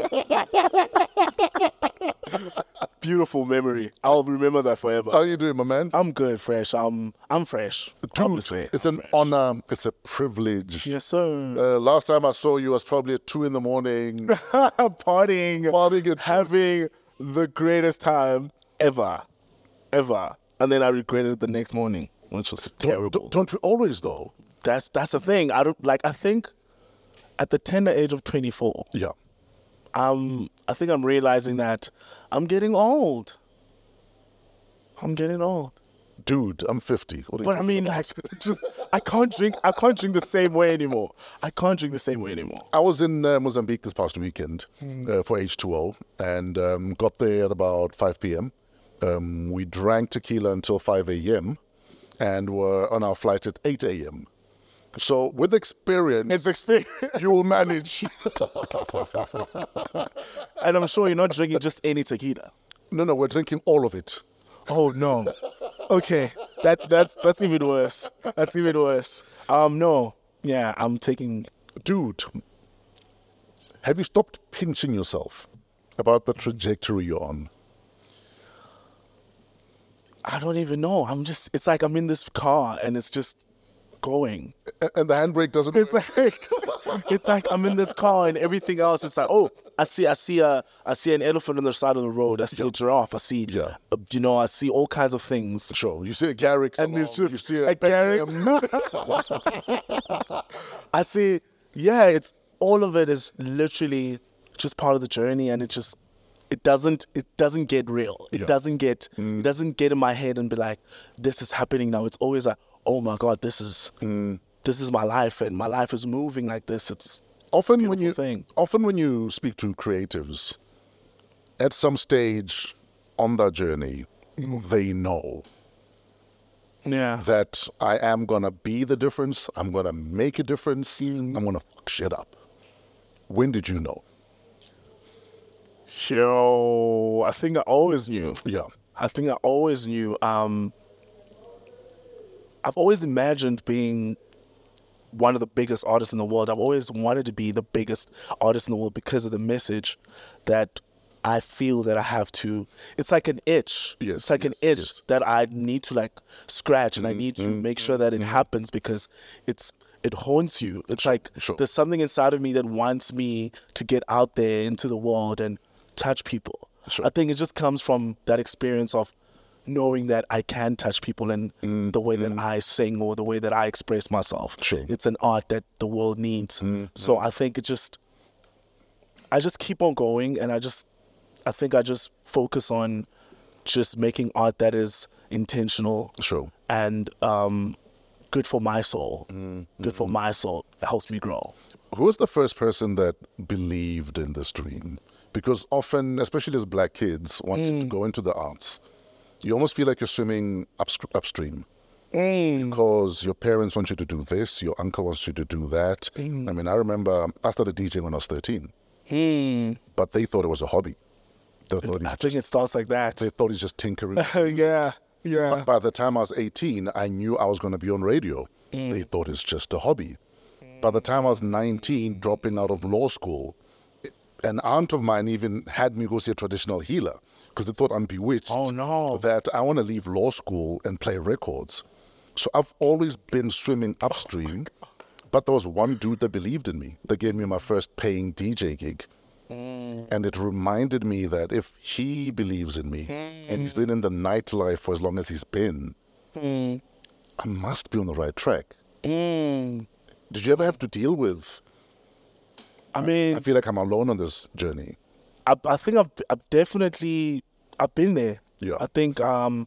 beautiful memory. I'll remember that forever. How you doing, my man? I'm good, fresh. I'm I'm fresh. Dude, obviously. it's an honor. It's a privilege. Yes, sir. Uh, last time I saw you was probably at two in the morning. Partying, Partying at- having the greatest time ever, ever. And then I regretted it the next morning, which was terrible. Don't, don't we always, though? That's that's the thing. I don't like. I think at the tender age of twenty-four, Yeah. um, I think I'm realizing that I'm getting old. I'm getting old. Dude, I'm fifty. What are you But I mean, like, just I can't drink. I can't drink the same way anymore. I can't drink the same way anymore. I was in uh, Mozambique this past weekend uh, for H two O and um, got there at about five p.m. Um, we drank tequila until five a.m. and were on our flight at eight a.m. So with experience, It's experience. you will manage. And I'm sure you're not drinking just any tequila. No, no, we're drinking all of it. Oh no. Okay, that that's that's even worse. That's even worse. Um, no. Yeah, I'm taking. Dude, have you stopped pinching yourself about the trajectory you're on? I don't even know. I'm just. It's like I'm in this car and it's just going. A- And the handbrake doesn't It's work. like it's like I'm in this car and everything else. It's like, oh, I see, I see a, I see an elephant on the side of the road. I see a giraffe. I see, Yeah. uh, you know, I see all kinds of things. Sure, you see a Garrick And it's salon, just you see a, a Garrick. I see, yeah, it's all of it is literally just part of the journey, and it just it doesn't it doesn't get real. It Yeah. doesn't get it doesn't get in my head and be like, this is happening now. It's always like, oh my God, this is this is my life, and my life is moving like this. It's Often when you beautiful thing. often when you speak to creatives, at some stage on their journey, they know yeah. that I am gonna be the difference. I'm gonna make a difference. I'm gonna fuck shit up. When did you know? Yo, I think I always knew. Yeah. I think I always knew. Um, I've always imagined being one of the biggest artists in the world. I've always wanted to be the biggest artist in the world because of the message that I feel that I have to. It's like an itch. Yes, It's like yes, an itch yes. that I need to like scratch, and I need Mm-hmm. to make sure that it happens because it's it haunts you. It's like sure. there's something inside of me that wants me to get out there into the world and touch people. Sure. I think it just comes from that experience of knowing that I can touch people in the way that I sing or the way that I express myself. Mm, Sure. Mm, It's an art that the world needs. So I think it just, I just keep on going, and I just, I think I just focus on just making art that is intentional Sure. and um, good for my soul. Mm, Good for my soul. It helps me grow. Who was the first person that believed in this dream? Because often, especially as black kids, want to go into the arts, you almost feel like you're swimming upstr- upstream. Because your parents want you to do this, your uncle wants you to do that. I mean, I remember I started DJing when I was thirteen, but they thought it was a hobby. They thought I he's, think it starts like that. they thought he's just tinkering. yeah, yeah. But by the time I was eighteen, I knew I was going to be on radio. They thought it's just a hobby. By the time I was nineteen, dropping out of law school, an aunt of mine even had me go see a traditional healer because they thought I'm bewitched. Oh, no. That I want to leave law school and play records. So I've always been swimming upstream, But there was one dude that believed in me. That gave me my first paying D J gig. Mm. And it reminded me that if he believes in me, mm. and he's been in the nightlife for as long as he's been, mm. I must be on the right track. Mm. Did you ever have to deal with... I mean... I, I feel like I'm alone on this journey. I, I think I've, I've definitely... I've been there. Yeah. I think... um,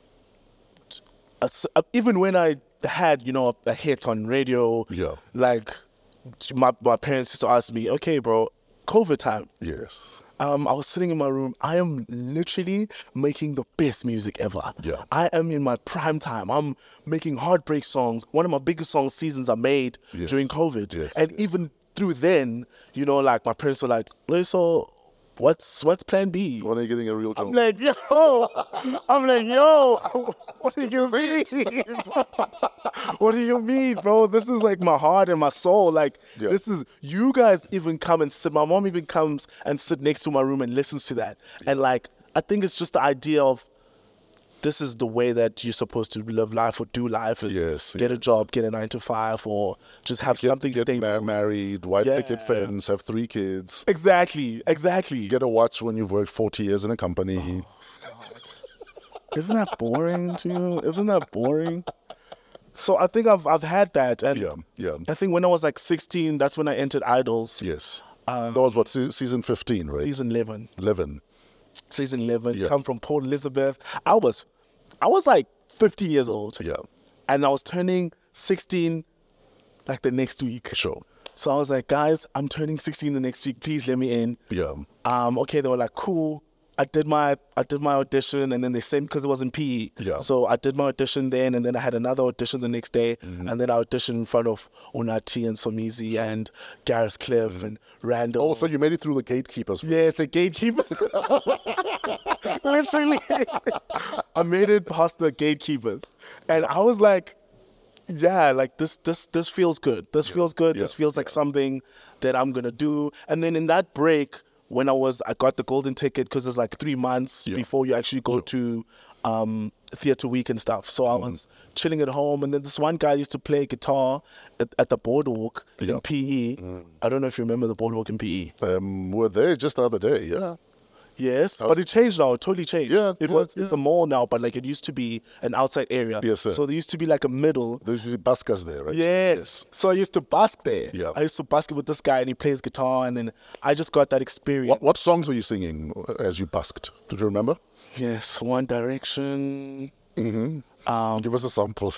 even when I had, you know, a hit on radio, yeah. like, my, my parents used to ask me, okay, bro, COVID time. Yes. Um, I was sitting in my room. I am literally making the best music ever. Yeah. I am in my prime time. I'm making heartbreak songs. One of my biggest song seasons I made yes. during COVID. Yes, and yes. even through then, you know, like my parents were like, so what's what's plan B? When are you getting a real job? I'm like, yo, I'm like, yo, what do you mean? What do you mean, bro? This is like my heart and my soul. Like, yeah. this is, you guys even come and sit, my mom even comes and sit next to my room and listens to that. Yeah. And like, I think it's just the idea of, this is the way that you're supposed to live life or do life is yes, get yes. a job, get a nine to five, or just have get, something get stable. Get married, white yeah. picket fence, have three kids. Exactly, exactly. Get a watch when you've worked forty years in a company. Oh, isn't that boring to you? Isn't that boring? So I think I've I've had that. And yeah, yeah. I think when I was like sixteen, that's when I entered Idols. Yes. Um, that was what, se- season fifteen, right? Season eleven. eleven. Season eleven, yeah. come from Port Elizabeth. I was, I was like fifteen years old. Yeah. And I was turning sixteen like the next week. Sure. So I was like, guys, I'm turning sixteen the next week. Please let me in. Yeah. Um. Okay, they were like, cool. I did my I did my audition, and then they sent, because it was in P E. Yeah. So I did my audition then, and then I had another audition the next day, mm-hmm. and then I auditioned in front of Unati and Somizi and Gareth Cliff mm-hmm. and Randall. Oh, so you made it through the gatekeepers first. Yes, the gatekeepers. Literally. I made it past the gatekeepers, and I was like, yeah, like this this this feels good. This yeah. feels good. Yeah. This feels like yeah. something that I'm gonna do. And then in that break, when I was, I got the golden ticket, because it's like three months yeah. before you actually go sure. to um, theatre week and stuff. So I was mm. chilling at home, and then this one guy used to play guitar at, at the boardwalk yeah. in P E. Mm. I don't know if you remember the boardwalk in P E. Um, we're there just the other day, yeah. Yes, but it changed now. It totally changed. Yeah, it yeah, was. yeah. It's a mall now, but like it used to be an outside area. Yes, sir. So there used to be like a middle. There used to be buskers there, right? Yes. yes. So I used to busk there. Yeah. I used to busk with this guy, and he plays guitar, and then I just got that experience. What, what songs were you singing as you busked? Do you remember? Yes, One Direction. Mm-hmm. Um, Give us a sample.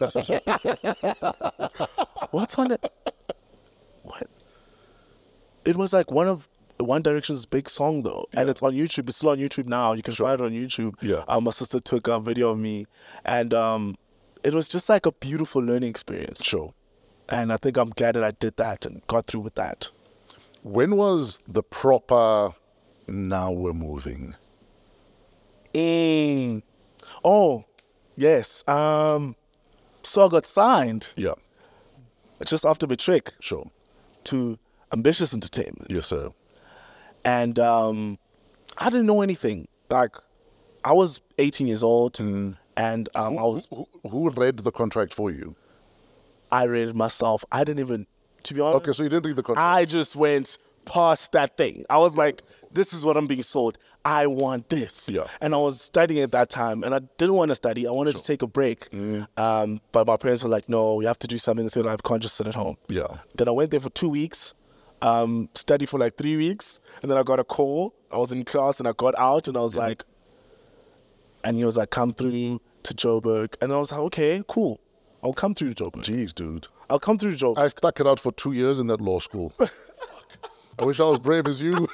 What's on it? What? It was like one of One Direction's big song though, yeah. and it's on YouTube. It's still on YouTube now. You can sure. find it on YouTube. Yeah. Um, my sister took a video of me, and um, it was just like a beautiful learning experience. Sure. And I think I'm glad that I did that and got through with that. When was the proper "now we're moving"? Mm. Oh, yes. Um, so I got signed. Yeah. Just after Matric. Sure. To Ambitious Entertainment. Yes, sir. And um, I didn't know anything. Like, I was eighteen years old, mm. and um, who, I was. Who, who read the contract for you? I read it myself. I didn't even, to be honest. Okay, so you didn't read the contract. I just went past that thing. I was like, this is what I'm being sold. I want this. Yeah. And I was studying at that time, and I didn't want to study. I wanted sure. to take a break. Mm. Um, but my parents were like, no, you have to do something with your life. Can't just sit at home. Yeah. Then I went there for two weeks. Um, studied for like three weeks, and then I got a call. I was in class, and I got out, and I was yeah. like, and he was like, come through to Joburg. And I was like, okay, cool. I'll come through to Joburg. Jeez, dude. I'll come through to Joburg. I stuck it out for two years in that law school. I wish I was brave as you.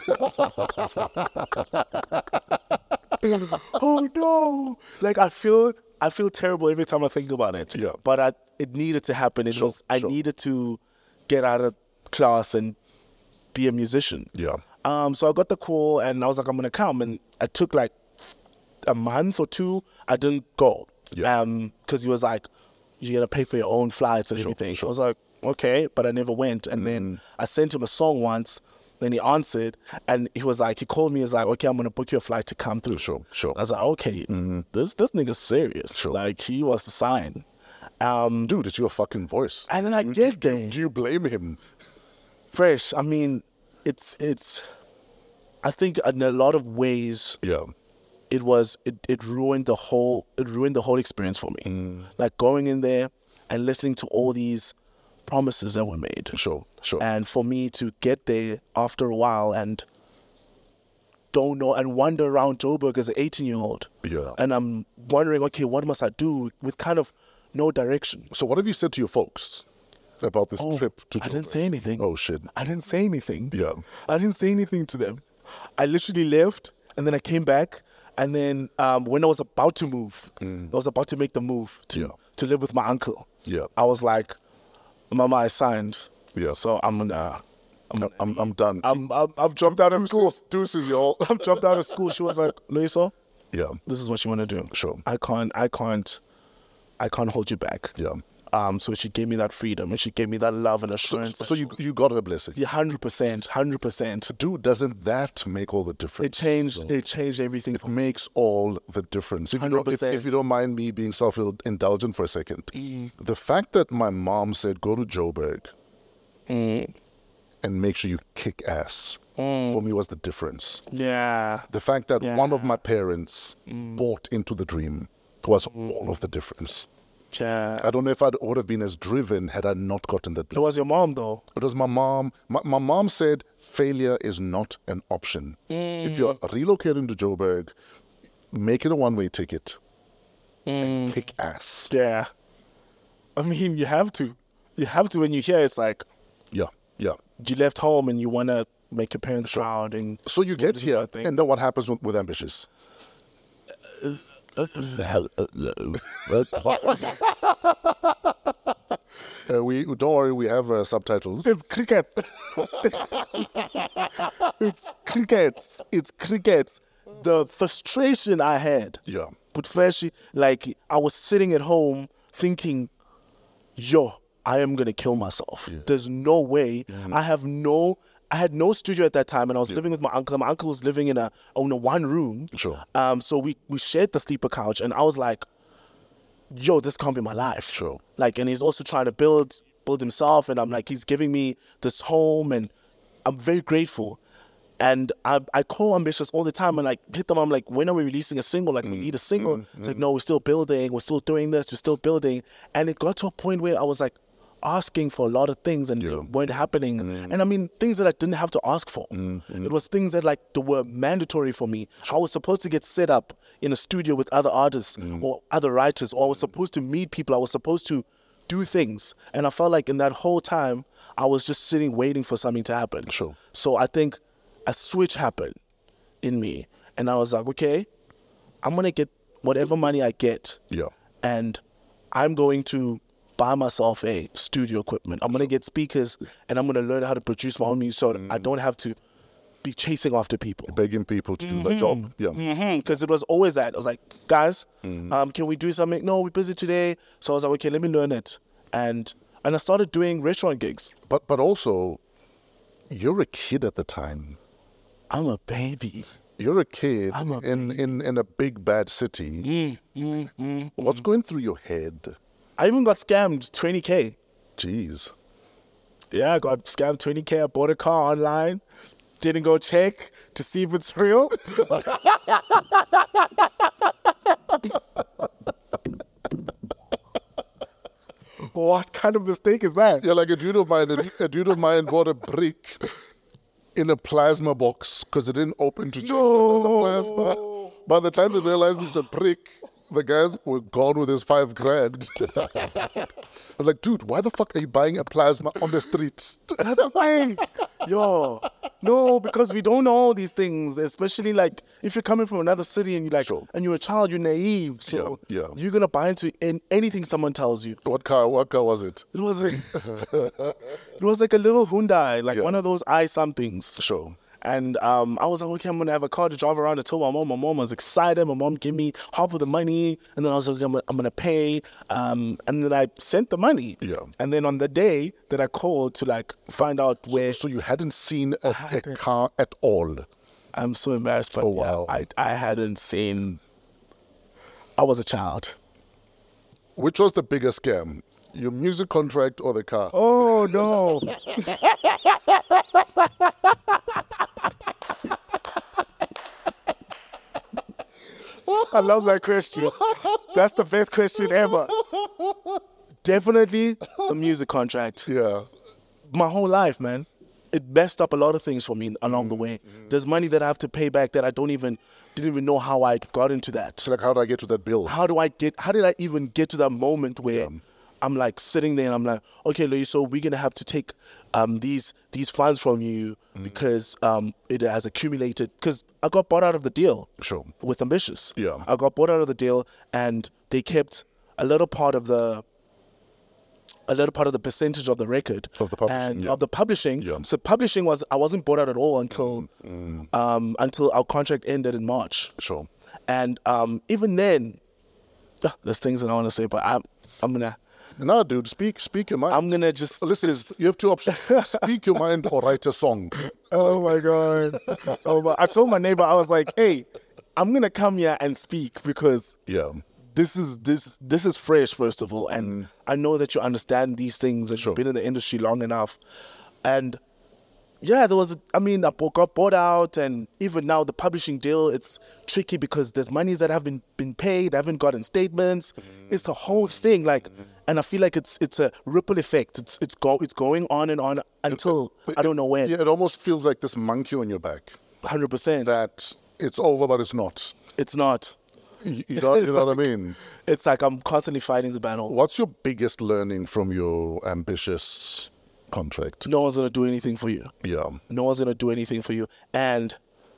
Oh no! Like I feel, I feel terrible every time I think about it. Yeah. But I, it needed to happen. It sure, was. I sure. needed to get out of class and be a musician. Yeah. Um. So I got the call, and I was like, I'm gonna come. And I took like a month or two. I didn't go. Yeah. Um. Because he was like, you're gonna pay for your own flights and sure, everything. Sure. I was like, okay, but I never went. And mm. then I sent him a song once. Then he answered, and he was like, he called me. He was like, okay, I'm gonna book you a flight to come through. Sure, sure. I was like, okay, mm-hmm. this this nigga's serious. Sure. Like he was to sign, Um, Dude, it's your fucking voice. and then I get there. Do you blame him? Fresh. I mean, it's it's. I think in a lot of ways, Yeah. it was it, it ruined the whole it ruined the whole experience for me. Like going in there and listening to all these promises that were made. Sure, sure. And for me to get there after a while and don't know and wander around Joburg as an eighteen year old. Yeah. And I'm wondering, okay, what must I do with kind of no direction? So what have you said to your folks about this Oh, trip to I didn't Joburg? say anything. Oh, shit. I didn't say anything. Yeah. I didn't say anything to them. I literally left and then I came back. And then um, when I was about to move, I was about to make the move to, Yeah. to live with my uncle. Yeah. I was like, Mama, I signed. Yeah. So I'm gonna, I'm, I'm, I'm done. I'm, I'm, I've dropped out of school. Deuces, y'all. I've dropped out of school. She was like, Loiso, Yeah. this is what you want to do. Sure. I can't, I can't, I can't hold you back. Yeah. Um. So she gave me that freedom and she gave me that love and So, assurance. so you you got her blessing. yeah, hundred percent, hundred percent. Dude, doesn't that make all the difference? It changed. It changed everything. It makes all the difference. If you, don't, if, one hundred percent. if you don't mind me being self-indulgent for a second, the fact that my mom said, go to Joburg and make sure you kick ass, for me was the difference. Yeah. The fact that Yeah. one of my parents bought into the dream was all of the difference. Yeah. I don't know if I would have been as driven had I not gotten that It was your mom though. It was my mom. My, my mom said failure is not an option. If you're relocating to Joburg, make it a one-way ticket and kick ass. Yeah. I mean, you have to. You have to when you hear it's like Yeah, yeah. you left home and you want to make your parents proud. And So you get is here, that thing? and then what happens with, with Ambitious? Uh, we don't worry, we have uh, subtitles. it's crickets. it's crickets. It's crickets. The frustration I had Yeah, with Freshie, like I was sitting at home thinking, yo, I am going to kill myself. There's no way. I have no, I had no studio at that time and I was living with my uncle. My uncle was living in a, in a one room. Sure. Um, so we, we shared the sleeper couch and I was like, yo, this can't be my life. Sure. Like, and he's also trying to build, build himself. And I'm like, he's giving me this home and I'm very grateful. And I, I call Ambitious all the time and like hit them. I'm like, when are we releasing a single? Like, we need a single. It's like, no, we're still building. We're still doing this. We're still building. And it got to a point where I was like asking for a lot of things and Yeah. they weren't happening. And I mean, things that I didn't have to ask for. It was things that like they were mandatory for me. I was supposed to get set up in a studio with other artists or other writers, or I was supposed to meet people. I was supposed to do things. And I felt like in that whole time, I was just sitting waiting for something to happen. Sure. So I think a switch happened in me. And I was like, okay, I'm going to get whatever money I get. yeah. And I'm going to buy myself a studio equipment. I'm going to get speakers and I'm going to learn how to produce my own music so that I don't have to be chasing after people. Begging people to do their job. Yeah. Because it was always that. I was like, guys, um, can we do something? No, we're busy today. So I was like, okay, let me learn it. And and I started doing restaurant gigs. But but also, you're a kid at the time. I'm a baby. You're a kid I'm a in, in, in a big bad city. What's going through your head? I even got scammed twenty K. Jeez. Yeah, I got scammed twenty K. I bought a car online. Didn't go check to see if it's real. What kind of mistake is that? Yeah, like a dude of mine, a dude of mine bought a brick in a plasma box because it didn't open to check it as a plasma. By the time they realized it's a brick, the guys were gone with his five grand. I was like, dude, why the fuck are you buying a plasma on the streets? That's the thing. Yo, no, because we don't know all these things, especially like if you're coming from another city and you like, Sure. and you're a child, you're naive. So Yeah, yeah. you're gonna buy into in anything someone tells you. What car? What car was it? It was like, it was like a little Hyundai, like Yeah. one of those i somethings. Sure. And um, I was like, okay, I'm gonna have a car to drive around. I told my mom. My mom was excited. My mom gave me half of the money, and then I was like, I'm gonna, I'm gonna pay. Um, and then I sent the money. Yeah. And then on the day that I called to like find out where, So you hadn't seen a, a car at all? I'm so embarrassed. But Oh, wow. yeah, I I hadn't seen. I was a child. Which was the biggest scam? Your music contract or the car? Oh no. I love that question. That's the best question ever. Definitely the music contract. Yeah. My whole life, man. It messed up a lot of things for me along the way. There's money that I have to pay back that I don't even didn't even know how I got into that. So like, how do I get to that bill? How do I get? How did I even get to that moment where Yeah. I'm like sitting there and I'm like, okay, Louis, so we're gonna have to take um, these these funds from you because um, it has accumulated. Because I got bought out of the deal. Sure. With Ambitious. Yeah. I got bought out of the deal, and they kept a little part of the. A little part of the percentage of the record Of the publishing, and yeah. of the publishing. Yeah. So publishing was I wasn't bought out at all until um, until our contract ended in March. Sure. And um, even then, ah, there's things that I want to say, but I'm I'm gonna No, dude, speak speak your mind. I'm gonna just Listen, you have two options. Speak your mind or write a song. Oh my god! Oh my! I told my neighbor I was like, hey, I'm gonna come here and speak because Yeah. this is this this is fresh, first of all, and I know that you understand these things and Sure. you've been in the industry long enough. And yeah, there was, a, I mean, I bo- got bought out, and even now the publishing deal, it's tricky because there's monies that haven't been paid, haven't gotten statements. It's the whole thing, like, and I feel like it's it's a ripple effect. It's it's go it's going on and on until I don't know when. Yeah, it almost feels like this monkey on your back. Hundred percent. That it's over, but it's not. It's not. You, you know, you know what I mean? It's like I'm constantly fighting the battle. What's your biggest learning from your Ambitious contract? No one's gonna do anything for you. Yeah. No one's gonna do anything for you. And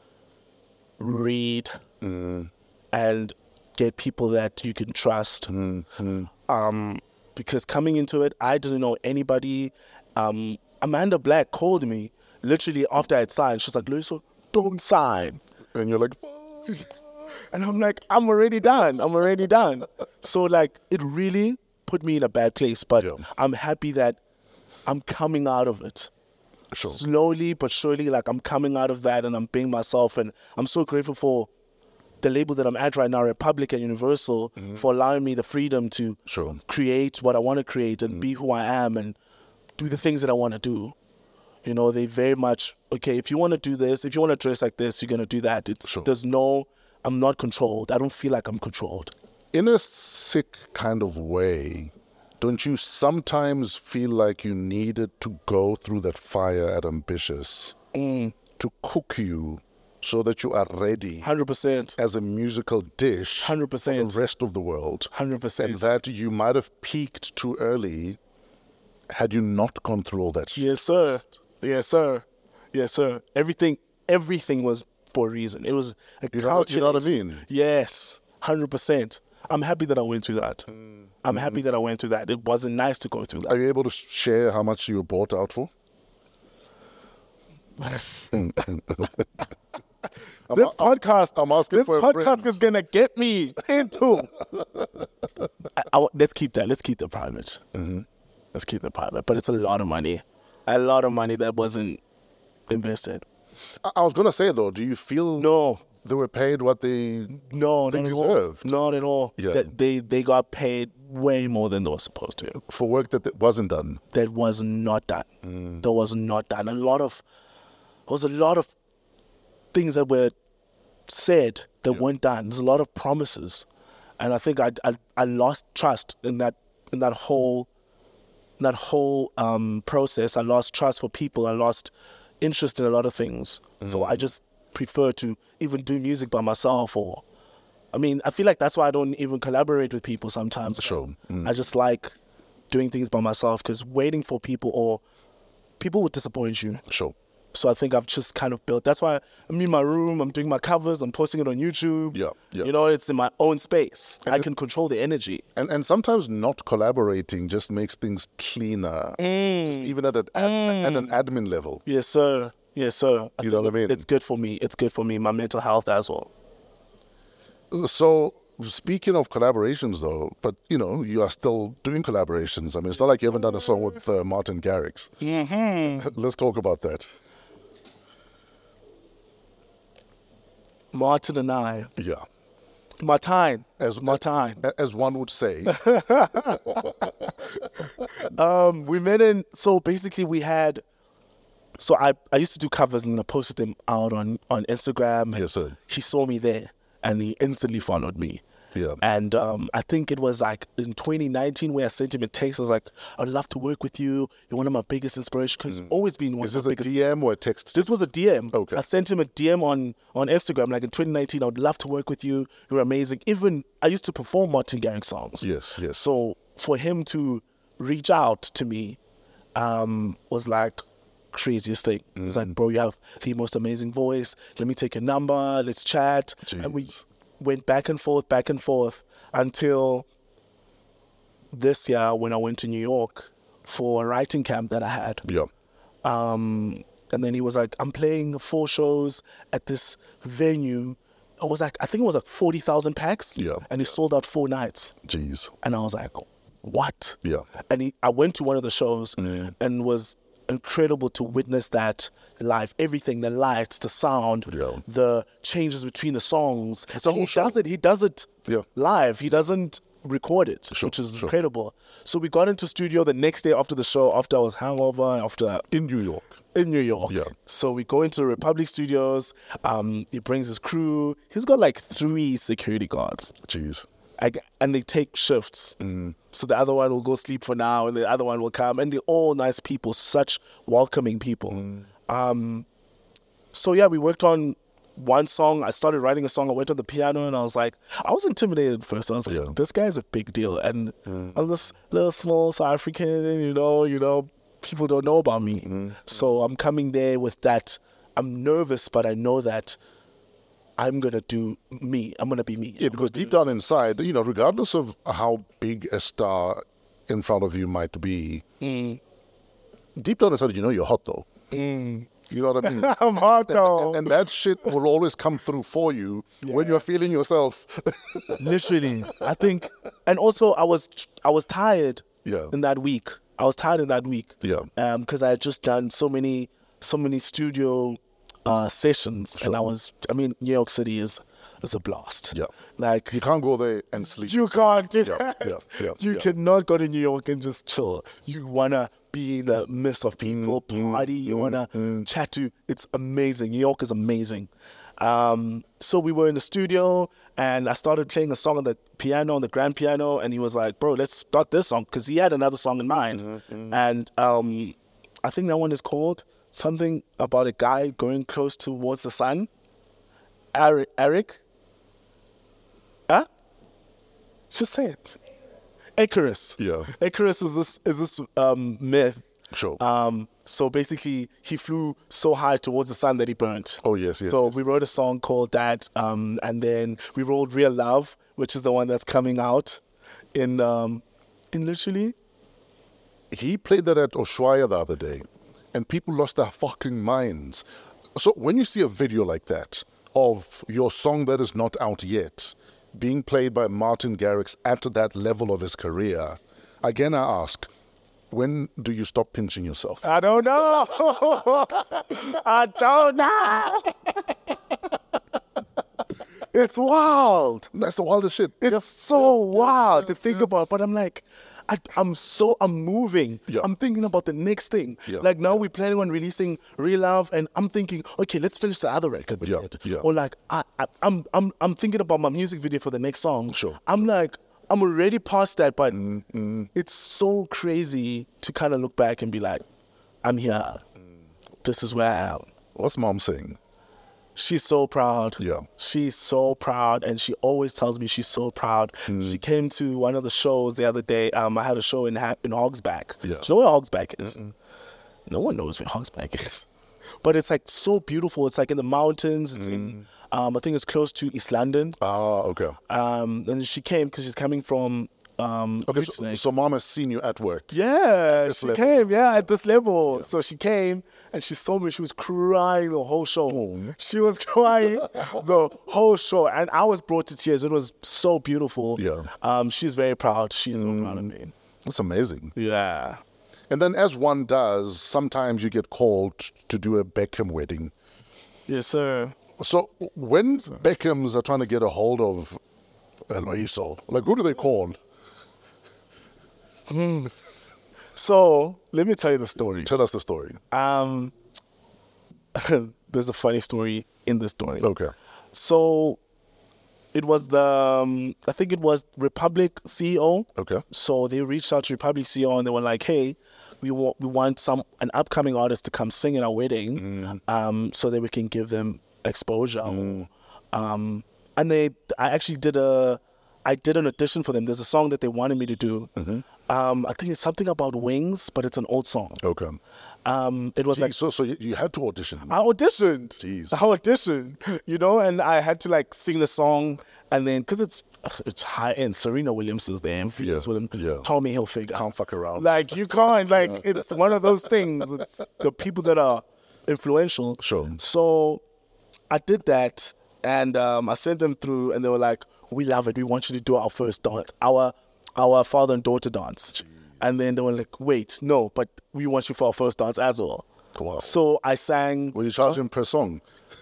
read and get people that you can trust. Um, because coming into it, I didn't know anybody. Um, Amanda Black called me literally after I had signed. She's like, "Luiso, don't sign." And you're like, And I'm like, I'm already done. I'm already done. So like, it really put me in a bad place. But Yeah. I'm happy that I'm coming out of it. Sure. Slowly but surely, like I'm coming out of that and I'm being myself. And I'm so grateful for the label that I'm at right now, Republic and Universal, for allowing me the freedom to Sure. create what I want to create and be who I am and do the things that I want to do. You know, they very much, okay, if you want to do this, if you want to dress like this, you're going to do that. It's Sure. There's no, I'm not controlled. I don't feel like I'm controlled. in a sick kind of way, don't you sometimes feel like you needed to go through that fire at Ambitious to cook you so that you are ready one hundred percent. as a musical dish one hundred percent. for the rest of the world? one hundred percent. And that you might have peaked too early had you not gone through all that. Yes, sir. Yes, sir. Yes, sir. Everything, everything was for a reason. It was a You know, you know what I calculation. mean? Yes, one hundred percent. I'm happy that I went through that. I'm happy that I went through that. It wasn't nice to go through that. Are you able to share how much you were bought out for? I'm, This podcast, I'm asking this for a podcast friend. is gonna get me into. I, I wa- let's keep that. Let's keep the private. Mm-hmm. Let's keep the private. But it's a lot of money, a lot of money that wasn't invested. I, I was going to say, though, do you feel No, they were paid what they... no, They not at all. deserved. Not at all. Yeah. That they they got paid way more than they were supposed to. for work that th- wasn't done? That was not done. Mm. That was not done. A lot of there was a lot of things that were said that weren't done. There's a lot of promises, and I think I, I I lost trust in that in that whole in that whole um, process. I lost trust for people. I lost interest in a lot of things. So Mm. I just prefer to even do music by myself. Or I mean, I feel like that's why I don't even collaborate with people sometimes. Sure. Mm. I just like doing things by myself because waiting for people or people would disappoint you. Sure. So I think I've just kind of built. That's why I'm in my room. I'm doing my covers. I'm posting it on YouTube. Yeah, yeah. You know, it's in my own space. And I it- can control the energy. And and sometimes not collaborating just makes things cleaner, just even at an ad, at an admin level. Yes, sir. Yes, sir. You know think what I it's- mean? It's good for me. It's good for me. My mental health as well. So speaking of collaborations, though, but you know you are still doing collaborations. I mean, it's not like you haven't done a song with uh, Martin Garrix. Mm-hmm. Let's talk about that. Martin and I. Yeah. my time. As my time. As one would say. um, we met in, so basically we had, so I, I used to do covers and I posted them out on, on Instagram. Yes, sir. He saw me there and he instantly followed me. Yeah. And um, I think it was like in twenty nineteen where I sent him a text. I was like, I'd love to work with you. You're one of my biggest inspirations because mm. always been one Is of this my a biggest. D M or a text? This was a D M. Okay. I sent him a D M on, on Instagram. Like in twenty nineteen, I would love to work with you. You're amazing. Even I used to perform Martin Garrix songs. Yes, yes. So for him to reach out to me um, was like craziest thing. Mm. It's like, bro, you have the most amazing voice. Let me take your number. Let's chat. Jeez. And we went back and forth, back and forth until this year when I went to New York for a writing camp that I had. Yeah. Um, and then he was like, I'm playing four shows at this venue. It was like, I think it was like forty thousand packs. Yeah. And he sold out four nights. Jeez. And I was like, what? Yeah. And he, I went to one of the shows mm. and was incredible to witness that live. Everything, the lights, the sound, yeah. the changes between the songs. It's a whole he show. does it. He does it yeah. live. He doesn't record it, sure, which is sure. incredible. So we got into studio the next day after the show, after I was hangover, after in New York. In New York. Yeah. So we go into Republic Studios. Um, he brings his crew. He's got like three security guards. Jeez. I, and they take shifts. Mm. So the other one will go sleep for now, and the other one will come. And they're all nice people, such welcoming people. Mm. Um, so yeah, we worked on one song. I started writing a song. I went on the piano, and I was like, I was intimidated at first. I was like, yeah. this guy's a big deal, and mm. I'm this little small South African, you know, you know, people don't know about me. Mm. So I'm coming there with that. I'm nervous, but I know that I'm going to do me. I'm going to be me. Yeah, because deep down inside, you know, regardless of how big a star in front of you might be, mm. deep down inside, you know you're hot, though. Mm. You know what I mean? I'm hot, though. And, and that shit will always come through for you yeah. when you're feeling yourself. Literally. I think, and also I was I was tired yeah. in that week. I was tired in that week. Yeah. Um, because I had just done so many, so many studio Uh, sessions, sure. and I was, I mean, New York City is is a blast. Yeah. Like, you can't go there and sleep. You can't do yeah, that. Yeah, yeah, you yeah. cannot go to New York and just chill. You want to be in the midst of people, mm, party, you mm, want to mm. chat to, it's amazing. New York is amazing. Um, so we were in the studio, and I started playing a song on the piano, on the grand piano, and he was like, bro, let's start this song, because he had another song in mind. Mm-hmm. And um, I think that one is called something about a guy going close towards the sun. Eric? Eric? Huh? Just say it. Icarus. Yeah. Icarus is this is this um, myth. Sure. Um, so basically, he flew so high towards the sun that he burnt. Oh, yes, yes. So yes, we yes. wrote a song called that, um, and then we wrote Real Love, which is the one that's coming out in, um, in literally. He played that at Ushuaia the other day, and people lost their fucking minds. So when you see a video like that of your song that is not out yet being played by Martin Garrix at that level of his career, again I ask, when do you stop pinching yourself? I don't know. I don't know. It's wild. That's the wildest shit. It's yeah. so wild yeah, to think yeah. about. But I'm like, I, I'm so, I'm moving. Yeah. I'm thinking about the next thing. Yeah. Like now we're planning on releasing Real Love, and I'm thinking, okay, let's finish the other record we yeah. did. Yeah. Or like, I, I, I'm, I'm, I'm thinking about my music video for the next song. Sure. I'm like, I'm already past that, but mm-hmm. it's so crazy to kind of look back and be like, I'm here. Mm. This is where I am. What's mom saying? She's so proud. Yeah. She's so proud, and she always tells me she's so proud. Mm. She came to one of the shows the other day. Um, I had a show in ha- in Hogsback. Yeah. Do you know where Hogsback is? Mm-mm. No one knows where Hogsback is. But it's like so beautiful. It's like in the mountains. It's mm. in, um, I think it's close to East London. Ah, okay. Um, and she came because she's coming from Um, okay, so, so mom has seen you at work. Yeah, she level. came, yeah, at this level. Yeah. So she came and she saw me. She was crying the whole show. Oh. She was crying the whole show. And I was brought to tears. It was so beautiful. Yeah. Um, she's very proud. She's so mm. proud of me. That's amazing. Yeah. And then as one does, sometimes you get called to do a Beckham wedding. Yes, sir. So when Beckhams are trying to get a hold of Eloiso. Like, who do they call? So let me tell you the story. Tell us the story. Um, there's a funny story in this story. Okay. So it was the, um, I think it was Republic C E O. Okay. So they reached out to Republic C E O and they were like, hey, we want we want some an upcoming artist to come sing in our wedding, Mm. um, so that we can give them exposure. Mm. Um, and they, I actually did a, I did an audition for them. There's a song that they wanted me to do. Mm-hmm. Um, I think it's something about wings, but it's an old song. Okay. Um, it was Gee, like so so you, you had to audition. I auditioned. Jeez. I auditioned, you know, and I had to like sing the song, and then because it's it's high end. Serena Williams is there, and Venus Yeah, Williams, yeah. Tommy Hilfiger. Can't fuck around. Like you can't. Like it's one of those things. It's the people that are influential. Sure. So I did that, and um, I sent them through, and they were like, "We love it. We want you to do our first dance, our our father and daughter dance." And then they were like, "Wait, no, but we want you for our first dance as well." Wow. So I sang. Were you charging per song?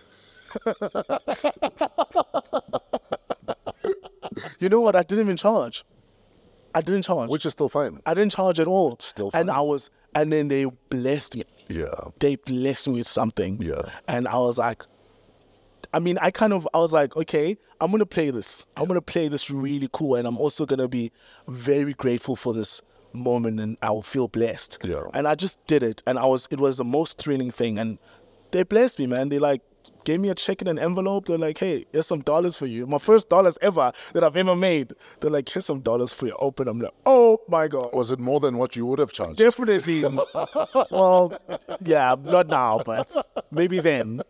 You know what? I didn't even charge. I didn't charge. Which is still fine. I didn't charge at all. Still And fine. I was, and then they blessed me. Yeah. They blessed me with something. Yeah. And I was like, I mean, I kind of, I was like, okay, I'm going to play this. I'm going to play this really cool. And I'm also going to be very grateful for this moment and I will feel blessed. Yeah. And I just did it. And I was, it was the most thrilling thing. And they blessed me, man. They like gave me a check in an envelope. They're like, hey, here's some dollars for you. My first dollars ever that I've ever made. They're like, here's some dollars for you. Open. I'm like, oh my God. Was it more than what you would have charged? Definitely. Well, yeah, not now, but maybe then.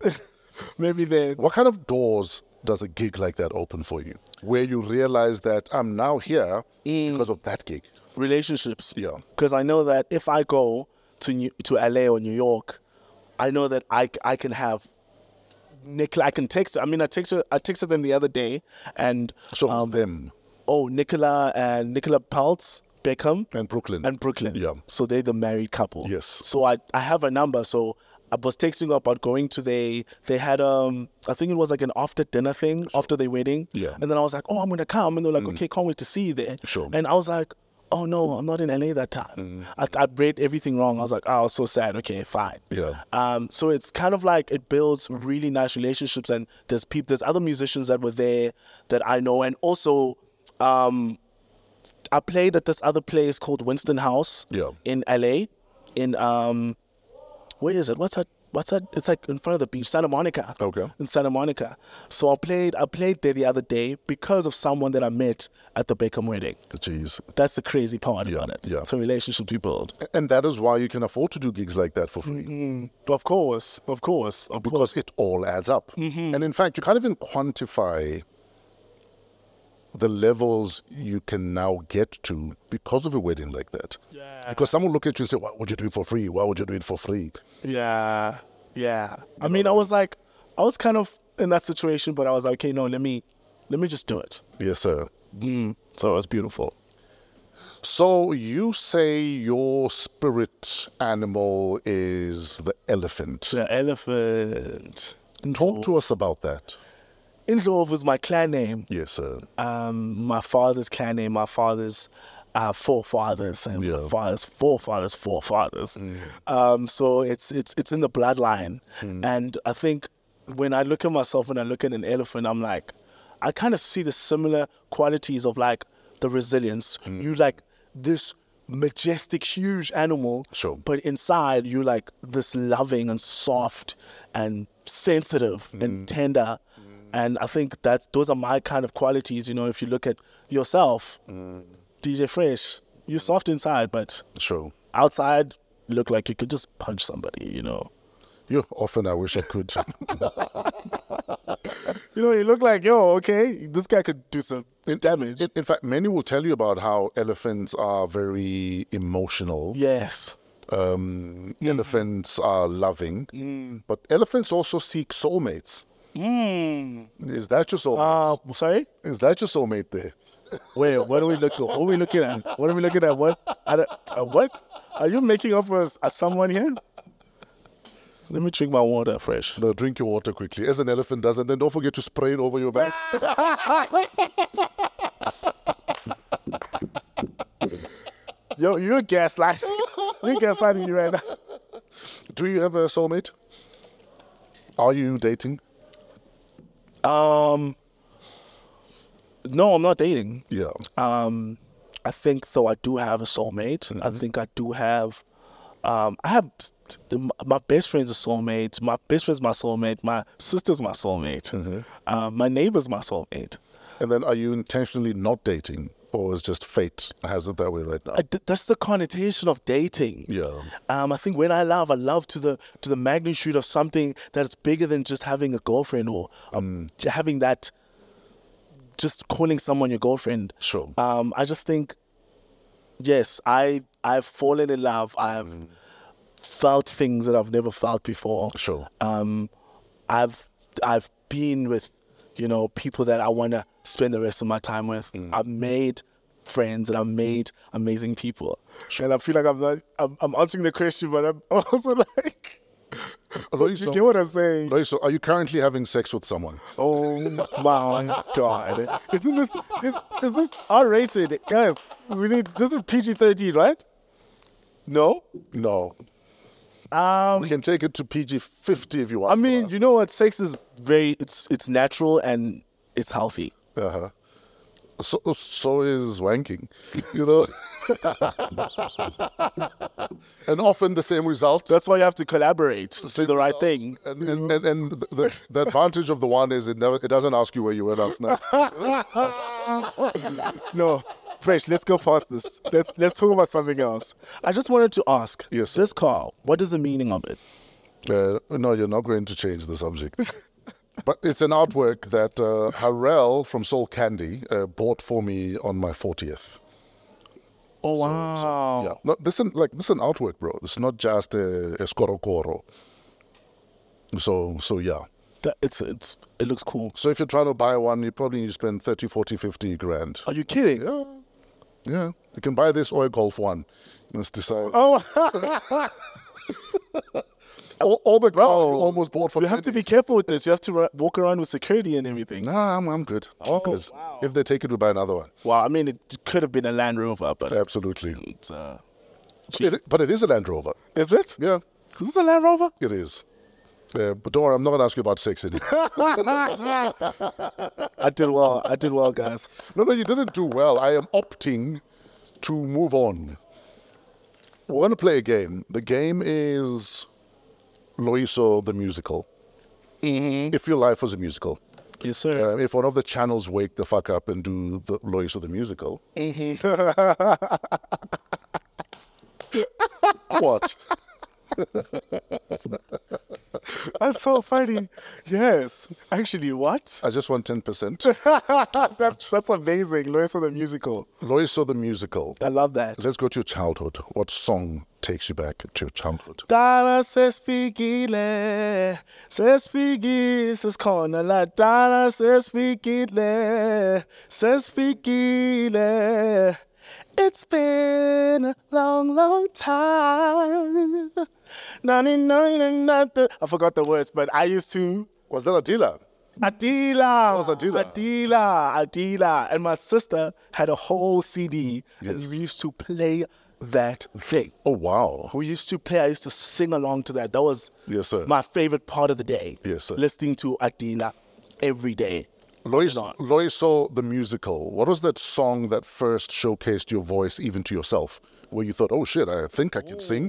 Maybe then. What kind of doors does a gig like that open for you? Where you realize that I'm now here because of that gig. Relationships. Yeah. Because I know that if I go to New, to L A or New York, I know that I, I can have Nicola. I can text. I mean, I texted I texted them the other day, and So it's um, them oh, Nicola and Nicola Peltz Beckham and Brooklyn. and Brooklyn. Yeah. So they're the married couple. Yes. So I, I have a number. So I was texting about going to they they had um I think it was like an after dinner thing after their wedding. Yeah. And then I was like, oh, I'm gonna come, and they're like, okay, can't wait to see you there. Sure. And I was like, oh no, I'm not in L A that time. I, I read everything wrong. I was like, oh, I was so sad. Okay, fine. Yeah. Um. So it's kind of like it builds really nice relationships, and there's people, there's other musicians that were there that I know, and also, um, I played at this other place called Winston House. Yeah. In L A, in um, where is it? What's that? What's that? It's like in front of the beach, Santa Monica. Okay. In Santa Monica. So I played. I played there the other day because of someone that I met at the Beckham wedding. Jeez. That's the crazy part Yeah, about it. yeah. It's a relationship we build. And that is why you can afford to do gigs like that for free. Mm, of course, of course, of course. Because it all adds up. And in fact, you can't even quantify the levels you can now get to because of a wedding like that. Yeah. Because someone will look at you and say, why would you do it for free? Why would you do it for free? Yeah, yeah. I mean, I was like, I was kind of in that situation, but I was like, okay, no, let me, let me just do it. Yes, sir. Mm. So it was beautiful. So you say your spirit animal is the elephant. The elephant. Talk to us about that. Indlove is my clan name. Yes, sir. Um, my father's clan name, my father's uh, forefathers, and Yeah. my father's forefathers' forefathers. Um, so it's it's it's in the bloodline, and I think when I look at myself, when I look at an elephant, I'm like, I kind of see the similar qualities of like the resilience. You like this majestic, huge animal, Sure. but inside you like this loving and soft and sensitive and tender. And I think that's those are my kind of qualities. You know, if you look at yourself, D J Fresh, you're soft inside, but Sure. outside you look like you could just punch somebody. You know, You often I wish I could. you know, you look like yo, okay, this guy could do some damage. in, in fact, many will tell you about how elephants are very emotional. Yes. Um, Elephants are loving. But elephants also seek soulmates. Mm. Is that your soulmate? Uh, sorry. Is that your soulmate there? Wait, what are we looking? What are we looking at? What are we looking at? What? I don't- uh, what? Are you making up for us as someone here? Let me drink my water fresh. No, drink your water quickly, as an elephant does, and then don't forget to spray it over your back. Yo, you're gaslighting. You're gaslighting me right now. Do you have a soulmate? Are you dating? Um, no, I'm not dating. Yeah. Um, I think though I do have a soulmate. I think I do have. Um, I have t- t- my best friend's a soulmate. My best friend's my soulmate. My sister's my soulmate. Um, my neighbor's my soulmate. And then are you intentionally not dating? Or is just fate has it that way right now? I, th- that's the connotation of dating. Yeah. Um, I think when I love, I love to the to the magnitude of something that's bigger than just having a girlfriend or um, j- having that. Just calling someone your girlfriend. Sure. Um, I just think, yes, I I've fallen in love. I've felt things that I've never felt before. Sure. Um, I've I've been with, you know, people that I want to spend the rest of my time with. Mm. I've made friends and I've made amazing people. And I feel like I'm not, I'm, I'm answering the question, but I'm also like, Loiso, you get what I'm saying? Loiso, are you currently having sex with someone? Oh my God. Isn't this, is, is this R-rated? Guys, we need, this is P G thirteen, right? No? No. Um, We can take it to P G fifty if you want. I mean, you know what? Sex is very, it's it's natural and it's healthy. Uh-huh. So, so is wanking, you know. And often the same result. That's why you have to collaborate to do Same the right result. thing. And, and, and, and the, the advantage of the one is it never it doesn't ask you where you were last night. No, Fresh, let's go past this. Let's let's talk about something else. I just wanted to ask, Yes, sir. this car, what is the meaning of it? Uh, no, you're not going to change the subject. But it's an artwork that uh, Harrell from Soul Candy uh, bought for me on my fortieth. Oh, wow. Yeah, no, this is like this is an artwork, bro. It's not just a, a skorokoro. So, so yeah. That, it's, it's, it looks cool. So if you're trying to buy one, you probably need to spend thirty, forty, fifty grand. Are you kidding? Yeah, yeah. You can buy this or a Golf one. Let's decide. Oh, all, all the cars Bro, you almost bought for you have to be careful with this. You have to ra- walk around with security and everything. Nah, I'm, I'm good. Oh, Because wow. if they take it, we buy another one. Well, I mean, it could have been a Land Rover, but it's- Absolutely. It's, uh, It, but it is a Land Rover. is it? Yeah, Is this a Land Rover? it is. Uh, but don't worry, I'm not going to ask you about sex anymore. I did well. I did well, guys. No, no, you didn't do well. I am opting to move on. We're going to play a game. The game is Loiso the Musical. Mm-hmm. If your life was a musical. Yes, sir. Uh, if one of the channels wake the fuck up and do the Loiso the Musical. What? That's so funny. Yes. Actually, what? I just want ten percent. that's that's amazing. Lois of the musical. Loiso the Musical. I love that. Let's go to your childhood. What song takes you back to your childhood? Dala sesfikile, sesfikile, sesikhona la. Dala sesfikile, sesfikile. It's been a long, long time. I forgot the words, but I used to. Was that a dealer? Adila. was Adila. Adila. Adila. And my sister had a whole C D, and Yes. we used to play that thing. Oh, wow. We used to play, I used to sing along to that. That was Yes, sir. my favorite part of the day. Yes, sir. Listening to Adila every day. Loiso, Loiso the Musical. What was that song that first showcased your voice even to yourself? Where you thought, oh shit, I think I can sing?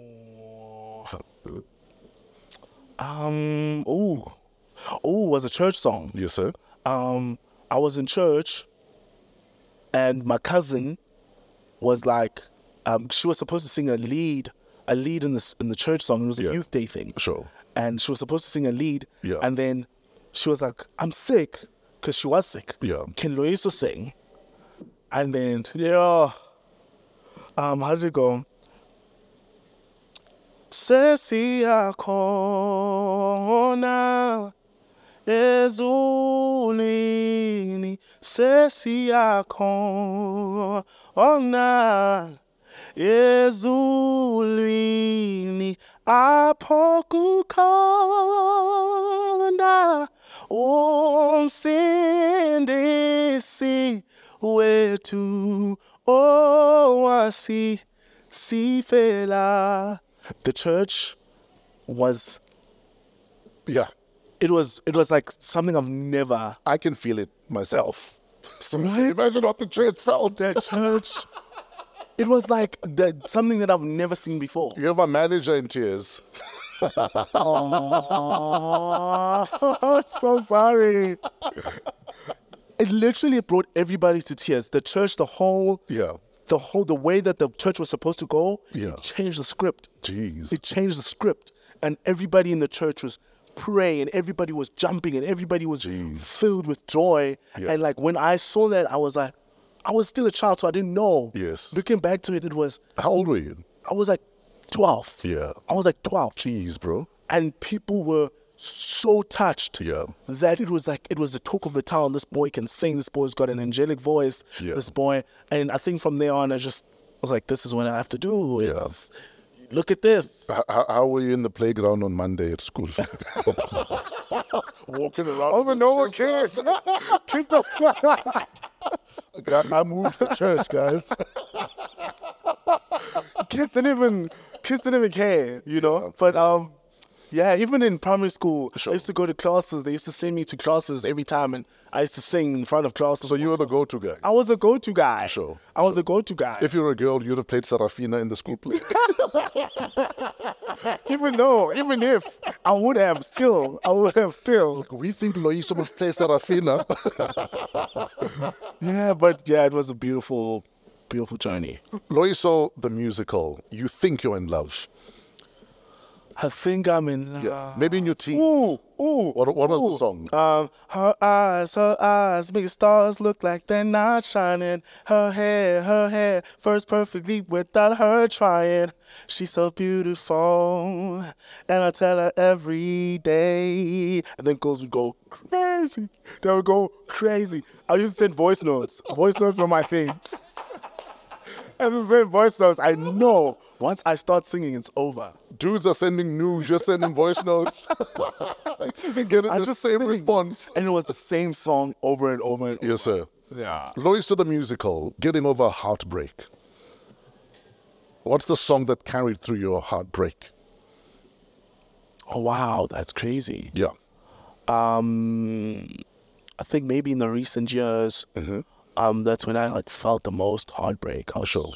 Um, ooh. Ooh, was a church song. Yes, sir. Um, I was in church, and my cousin was like, um, she was supposed to sing a lead, a lead in the in the church song. It was a Yeah. youth day thing. Sure. And she was supposed to sing a lead. Yeah. And then she was like, I'm sick, because she was sick. Yeah. Can Loiso sing? And then, yeah. Um, how did it go? Sesiyakhona ezulwini sesiyakhona ezulwini Apokukhona umsindisi wethu owasi sifela. The church was, Yeah, it was, it was like something I've never. I can feel it myself. So Right? imagine what the church felt. That church, it was like the, something that I've never seen before. You have a manager in tears. Oh, so sorry. It literally brought everybody to tears. The church, the whole, Yeah. the whole, the way that the church was supposed to go, Yeah. it changed the script. Jeez. It changed the script, and everybody in the church was praying, and everybody was jumping, and everybody was Jeez. filled with joy. Yeah. And like when I saw that, I was like, I was still a child, so I didn't know. Yes. Looking back to it, it was, How old were you? I was like twelve. Yeah. I was like twelve. Jeez, bro. And people were so touched Yeah. that it was like it was the talk of the town. This boy can sing. This boy's got an angelic voice. Yeah. This boy, and I think from there on, I just was like, this is what I have to do. Yeah. It's, look at this. H- How, how were you in the playground on Monday at school? Walking around. Oh, no one cares. Kids don't. I moved to church, guys. Kids didn't even. Kids didn't even care, you know. But um, yeah, even in primary school, Sure. I used to go to classes. They used to send me to classes every time, and I used to sing in front of classes. So you were the go-to guy. I was a go-to guy. Sure, I was a go-to guy. If you were a girl, you'd have played Sarafina in the school play. even though, even if I would have still, I would have still. We think Loiso must play Sarafina. Yeah, but yeah, it was a beautiful, beautiful journey. Loiso, the musical, you think you're in love. I think I'm in love. Yeah. Maybe in your teens. Ooh, ooh. What, what was ooh. the song? Um, her eyes, her eyes make stars look like they're not shining. Her hair, her hair, first perfectly without her trying. She's so beautiful, and I tell her every day. And then girls would go crazy. They would go crazy. I used to send voice notes. Voice notes were my thing. I used to send voice notes. I know once I start singing, it's over. Dudes are sending news, you're sending voice notes. You're getting I the just same sing. response. And it was the same song over and over and over. Yes, sir. Yeah. Loiso, the musical, getting over a heartbreak. What's the song that carried through your heartbreak? Oh, wow, that's crazy. Yeah. Um, I think maybe in the recent years, Mm-hmm. um, that's when I like felt the most heartbreak. I was, Sure.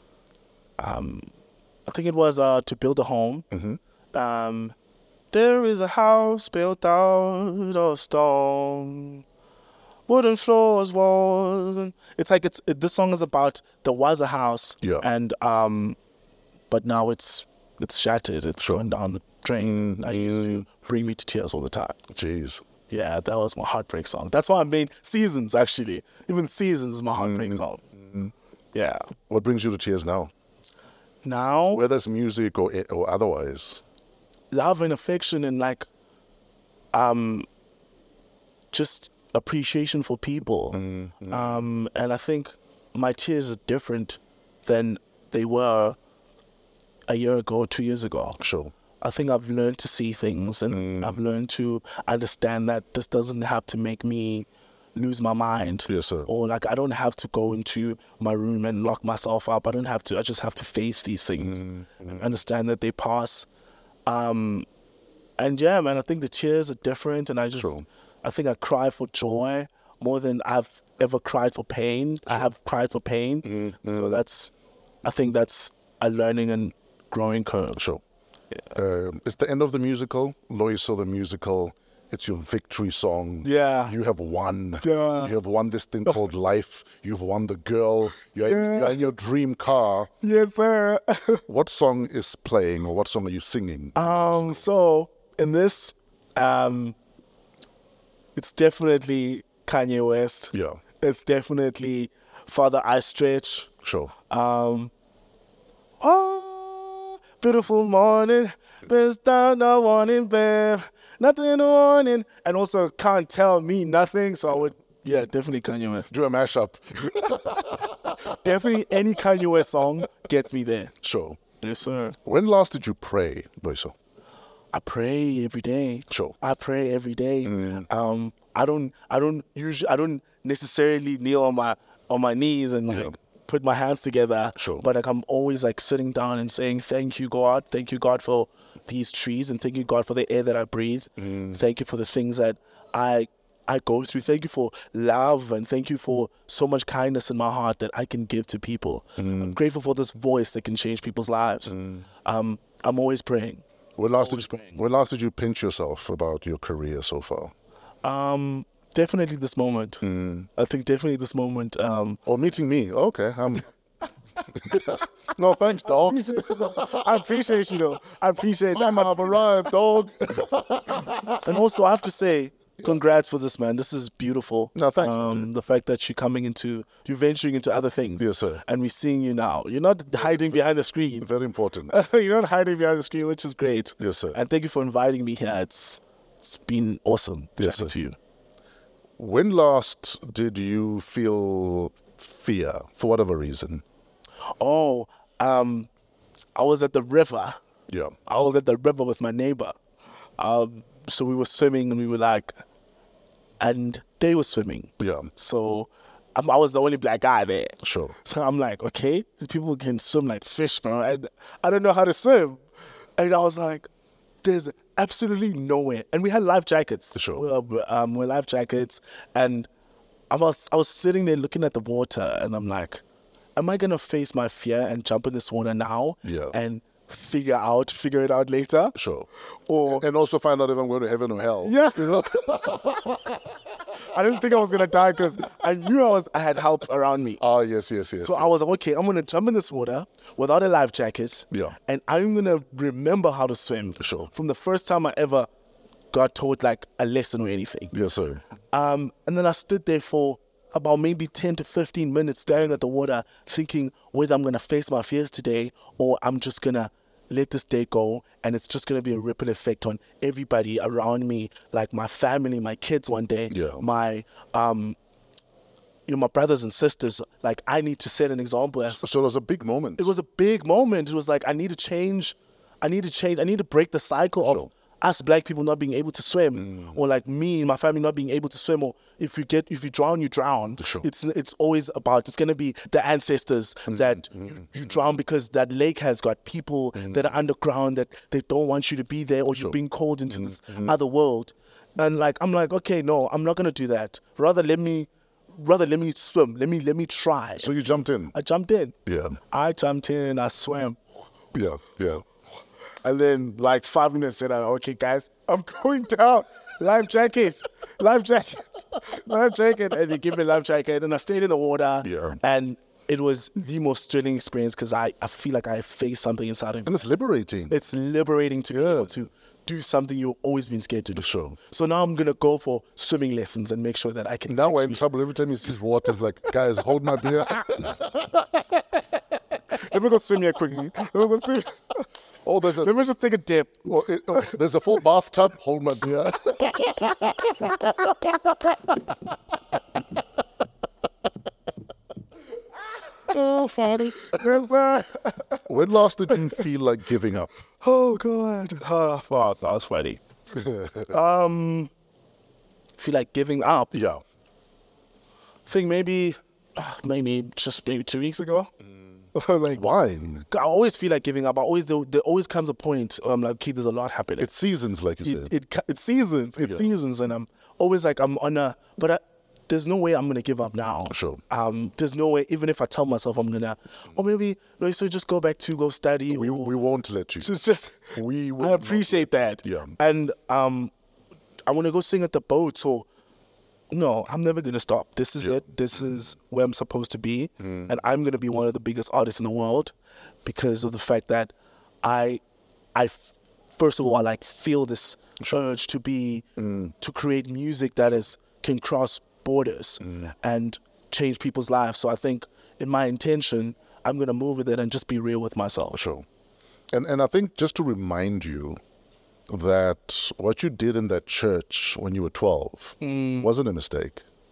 Um, I think it was uh, To Build a Home. Mm-hmm. Um, there is a house built out of stone, wooden floors, walls. And it's like it's it, this song is about there was a house, Yeah. and um, but now it's it's shattered. It's going down the drain. That used to bring me to tears all the time. Jeez. Yeah, that was my heartbreak song. That's why I made Seasons, actually. Even Seasons is my heartbreak song. Yeah. What brings you to tears now? Now, Whether it's music or or otherwise. love and affection and like, um, just appreciation for people. Um, and I think my tears are different than they were a year ago, two years ago. Sure. I think I've learned to see things and I've learned to understand that this doesn't have to make me lose my mind. Yes, sir. Or like I don't have to go into my room and lock myself up. I don't have to. I just have to face these things and understand that they pass. Um, and yeah, man, I think the tears are different, and I just, True. I think I cry for joy more than I've ever cried for pain. I have cried for pain, so that's, I think that's a learning and growing curve. Sure. Um, it's the end of the musical. Loiso, the musical. It's your victory song. Yeah. You have won. Yeah. You have won this thing called life. You've won the girl. You're, Yeah. you're in your dream car. Yes, sir. What song is playing or what song are you singing? Um, so in this, um, it's definitely Kanye West. Yeah. It's definitely Father I Stretch. Sure. Um, oh, beautiful morning, best down the morning, babe. Nothing in the morning, and also Can't Tell Me Nothing. So I would, yeah, definitely Kanye West. Do a mashup. Definitely any Kanye West song gets me there. Sure. Yes, sir. When last did you pray, Loyiso? I pray every day. Sure. I pray every day. Um, I don't, I don't usually, I don't necessarily kneel on my on my knees and like Yeah. put my hands together. Sure. But like I'm always like sitting down and saying, "Thank you, God. Thank you, God, for these trees, and thank you, God, for the air that I breathe. Thank you for the things that I I go through. Thank you for love, and thank you for so much kindness in my heart that I can give to people. I'm grateful for this voice that can change people's lives. Um, I'm always praying. When last, Always did, praying. when last did you pinch yourself about your career so far? Um, definitely this moment. I think definitely this moment. Um, Or meeting me? Okay. I'm... no, thanks, dog. I appreciate you though. I appreciate that. I've arrived, dog. And also, I have to say, congrats for this, man. This is beautiful. No, thanks, Um, the fact that you're coming into, you're venturing into other things. Yes, sir. And we're seeing you now. You're not hiding behind the screen. Very important. You're not hiding behind the screen, which is great. Yes, sir. And thank you for inviting me here. It's it's been awesome Yes, chatting sir. to you. When last did you feel fear for whatever reason? Oh, um, I was at the river. Yeah. I was at the river with my neighbor. Um, so we were swimming and we were like, and they were swimming. Yeah. So I'm, I was the only black guy there. Sure. So I'm like, okay, these people can swim like fish, bro. And I don't know how to swim. And I was like, there's absolutely nowhere. And we had life jackets. Sure. We um, we life jackets. And I was, I was sitting there looking at the water and I'm like, am I going to face my fear and jump in this water now? Yeah. And figure out, figure it out later? Sure. Or And also find out if I'm going to heaven or hell. yeah. You know? I didn't think I was gonna die because I knew I was I had help around me. Ah, yes, yes, yes. So yes. I was like, okay, I'm gonna jump in this water without a life jacket. Yeah. And I'm gonna remember how to swim. Sure. From the first time I ever got taught like a lesson or anything. Yes, sir. Um, and then I stood there for about maybe ten to fifteen minutes staring at the water, thinking whether I'm gonna face my fears today or I'm just gonna let this day go, and it's just gonna be a ripple effect on everybody around me, like my family, my kids one day, Yeah. my um, you know, my brothers and sisters. Like I need to set an example. As So it was a big moment. it was a big moment. It was like I need to change. I need to change. I need to break the cycle Sure. of us black people not being able to swim, or like me and my family not being able to swim, or if you get if you drown, you drown. Sure. It's it's always about it's gonna be the ancestors that you, you drown because that lake has got people that are underground that they don't want you to be there, or you're being called into this other world. And like I'm like, okay, no, I'm not gonna do that. Rather let me rather let me swim. Let me let me try. So you jumped in. I jumped in. Yeah. I jumped in. I swam. Yeah, yeah. And then, like five minutes later, okay, guys, I'm going down. Life jackets, life jacket, life jacket, and they give me a life jacket, and I stayed in the water. Yeah. And it was the most thrilling experience because I, I feel like I faced something inside of me. And it's liberating. It's liberating to be Yeah. able to do something you've always been scared to do. Sure. So now I'm gonna go for swimming lessons and make sure that I can. Now we're in trouble. Every time you see water, it's like, guys, hold my beer. Let me go swim here quickly. Let me go swim. Oh, there's a Let me just take a dip. oh, it- oh, there's a full bathtub. Hold my beer. Oh, funny. Yes, sir. When last did you feel like giving up? Oh God! Oh, fuck, that was funny. um, feel like giving up. Yeah. Think maybe, uh, maybe just maybe two weeks ago. like Why? I always feel like giving up. I always there, there always comes a point where I'm like, okay, there's a lot happening. It's seasons, like you it, said. it, ca- it's seasons. It's Yeah. seasons, and I'm always like I'm on a. But I, there's no way I'm gonna give up now. Sure. Um, there's no way. Even if I tell myself I'm gonna, or maybe no, so just go back to go study. we, or, we won't let you. It's just We will I appreciate that. Yeah. And um, I want to go sing at the boat. So no, I'm never gonna stop. This is Yeah. it. This is where I'm supposed to be, and I'm gonna be one of the biggest artists in the world because of the fact that I, I f- first of all, I like feel this urge to be to create music that is can cross borders and change people's lives. So I think in my intention, I'm gonna move with it and just be real with myself. Sure. And and I think just to remind you that what you did in that church when you were twelve wasn't a mistake.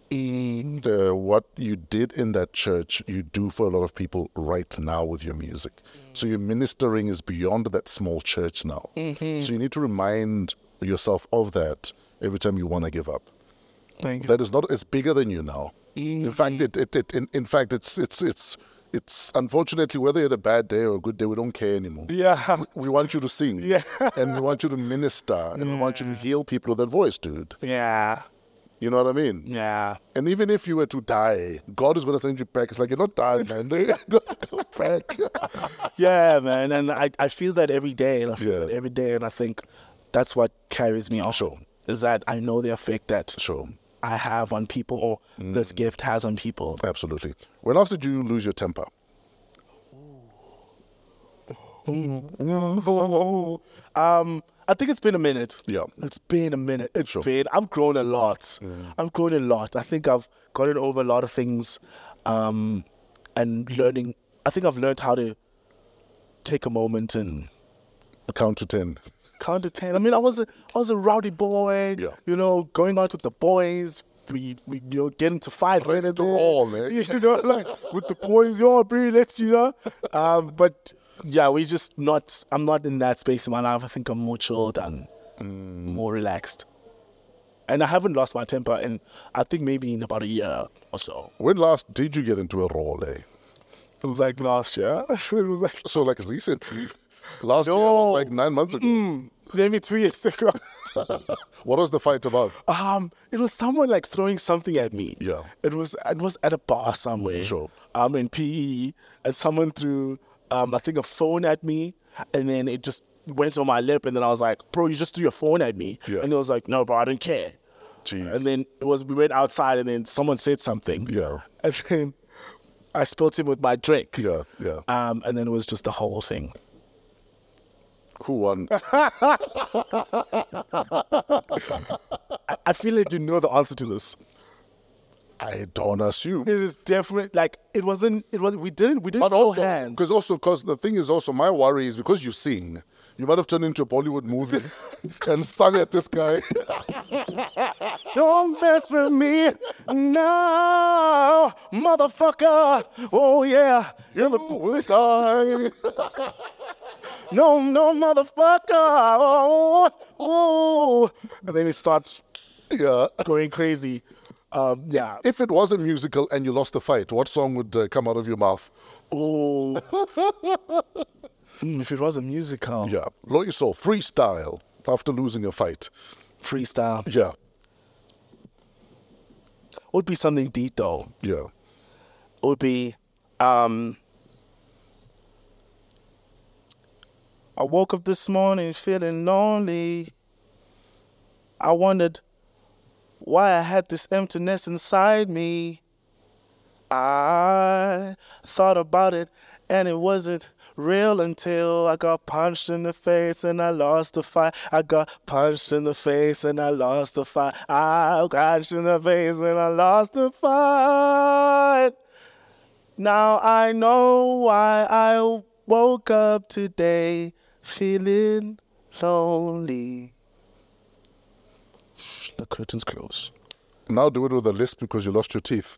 The, what you did in that church, you do for a lot of people right now with your music. So your ministering is beyond that small church now. Mm-hmm. So you need to remind yourself of that every time you want to give up. Thank you. That is not, it's bigger than you now. Mm-hmm. In fact, it, it, it in, in fact, it's, it's, it's, it's unfortunately, whether you had a bad day or a good day, we don't care anymore. Yeah. We want you to sing. Yeah. And we want you to minister. And we want you to heal people with that voice, dude. Yeah. You know what I mean? Yeah. And even if you were to die, God is going to send you back. It's like, you're not dying, man. Go back. Yeah, man. And I, I feel that every day. And I feel Yeah. that every day. And I think that's what carries me on. Sure. Is that I know the effect that Sure. I have on people, or this gift has on people. Absolutely. When else did you lose your temper? Um, I think it's been a minute. Yeah. It's been a minute. It's Sure. been. I've grown a lot. I've grown a lot. I think I've gotten over a lot of things, um, and learning. I think I've learned how to take a moment and Count to ten. count to ten. I mean, I was a I was a rowdy boy. Yeah. You know, going out with the boys. We, we you know, get into fights. Right into all, man. You know, like with the boys, yo, bro, let's, you know. Um, but yeah, we just not. I'm not in that space in my life. I think I'm more chilled and more relaxed. And I haven't lost my temper in, I think maybe in about a year or so. When last did you get into a role, eh? It was like last year. It was like So, like, recently. Last year No. was like nine months ago. maybe two years ago. What was the fight about? Um, it was someone like throwing something at me. Yeah. It was it was at a bar somewhere. Sure. Um, in P E, and someone threw um, I think a phone at me, and then it just went on my lip, and then I was like, "Bro, you just threw your phone at me," Yeah. and he was like, "No, bro, I don't care." Jeez. And then it was we went outside, and then someone said something. Yeah. And then I spilled him with my drink. Yeah, yeah. Um, and then it was just the whole thing. Who won? I, I feel like you know the answer to this. I don't assume. It is definitely like it wasn't. It was. We didn't. We didn't But throw also, hands. because also, because the thing is also, my worry is because you sing, you might have turned into a Bollywood movie and sung at this guy. Don't mess with me, no, motherfucker. Oh yeah, You will die. no, no, motherfucker. Oh, oh. And then it starts Yeah. going crazy. Um, yeah. If it was a musical and you lost the fight, what song would uh, come out of your mouth? Oh. Mm, if it was a musical, Yeah. Loiso, freestyle after losing a fight. freestyle, Yeah. would be something deep though. Yeah. It would be, um, I woke up this morning feeling lonely. I wondered why I had this emptiness inside me. I thought about it and it wasn't real until I got punched in the face and I lost the fight. I got punched in the face and I lost the fight. I got punched in the face and I lost the fight. Now I know why I woke up today feeling lonely. Shh, the curtains close. Now do it with a lisp because you lost your teeth.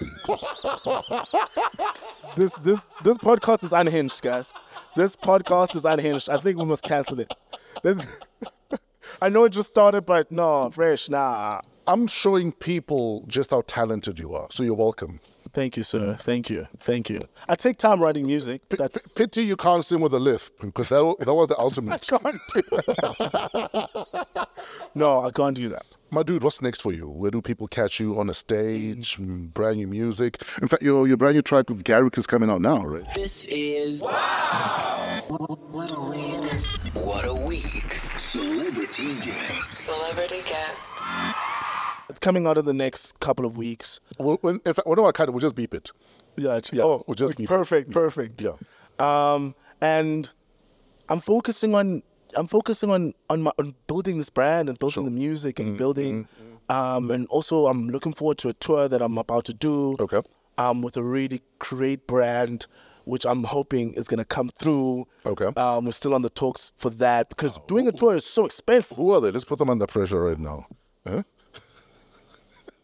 This this this podcast is unhinged, guys. This podcast is unhinged. I think we must cancel it. This, I know it just started, but no, fresh, nah. I'm showing people just how talented you are, so you're welcome. Thank you, sir. Thank you. Thank you. I take time writing music. That's Pity you can't sing with a lisp because that, wa- that was the ultimate. can't do that. No, I can't do that. My dude, what's next for you? Where do people catch you on a stage? Mm, Brand new music. In fact, your your brand new track with Garrick is coming out now, right? This is What a week. What a week. Celebrity guest. Celebrity guest. It's coming out in the next couple of weeks. Well, when, in fact, when I cut it, we'll just beep it. Yeah, it's, Yeah, oh, we'll just be- perfect, perfect. Yeah. Um, and I'm focusing on I'm focusing on on, my, on building this brand and building the music Mm-hmm. and building, um, and also I'm looking forward to a tour that I'm about to do. Okay. Um, with a really great brand, which I'm hoping is gonna come through. Okay. Um, we're still on the talks for that because doing a tour is so expensive. Who are they? Let's put them under pressure right now. Huh?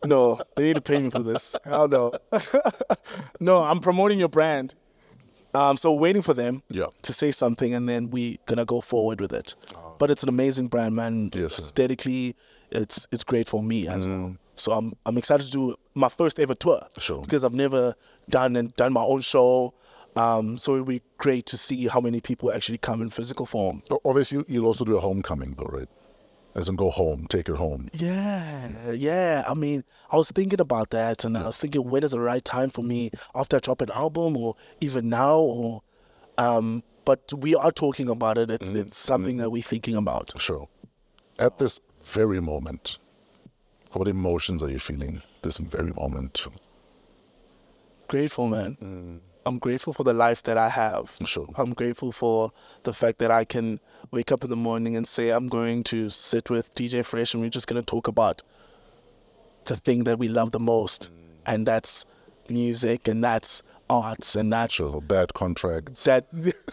No, they need to pay me for this. Hell no. No, I'm promoting your brand. Um, so waiting for them Yeah. to say something, and then we gonna go forward with it. But it's an amazing brand, man. Yes, sir. Aesthetically, it's it's great for me as well. So I'm I'm excited to do my first ever tour. Sure. Because I've never done and done my own show. Um, so it'll be great to see how many people actually come in physical form. O- Obviously, you'll also do a homecoming, though, right? As in go home, take it home. Yeah, yeah. I mean, I was thinking about that, and I was thinking, when is the right time for me after I drop an album, or even now, or um. But we are talking about it. It's, it's something that we're thinking about. Sure. At this very moment, what emotions are you feeling this very moment? Grateful, man. I'm grateful for the life that I have. Sure. I'm grateful for the fact that I can wake up in the morning and say, I'm going to sit with D J Fresh and we're just going to talk about the thing that we love the most. And that's music, and that's arts, and that's Sure. Bad contracts. that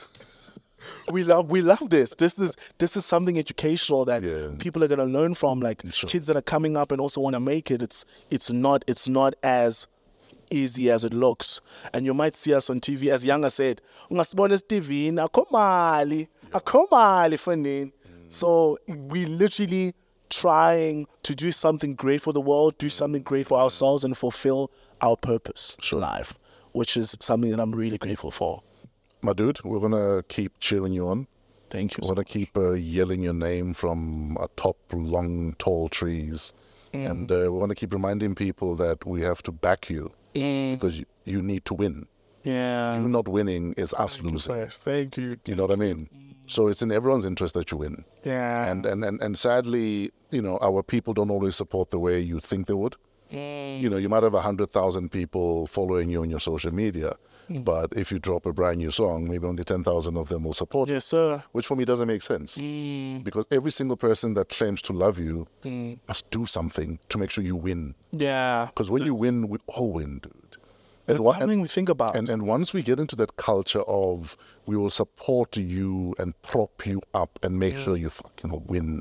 we love we love this. This is this is something educational that Yeah. people are gonna learn from. Like Sure. kids that are coming up and also want to make it. It's it's not it's not as easy as it looks. And you might see us on T V, as Younger said, ungasibona T V, akho mali, akho mali fanini. So we literally trying to do something great for the world, do something great for ourselves, and fulfill our purpose in life, which is something that I'm really grateful for. My dude, we're going to keep cheering you on. Thank you. We're going to keep uh, yelling your name from atop long, tall trees. And uh, we want to keep reminding people that we have to back you because you, you need to win. Yeah. You not winning is us losing. Thank you. You know what I mean? So it's in everyone's interest that you win. Yeah. And, and, and, and sadly, you know, our people don't always support the way you think they would. You know, you might have one hundred thousand people following you on your social media, but if you drop a brand new song, maybe only ten thousand of them will support Yes, sir. which for me doesn't make sense. Because every single person that claims to love you must do something to make sure you win. Yeah. Because when you win, we all win, dude. That's one- something we think about. And, and once we get into that culture of we will support you and prop you up and make sure you fucking win.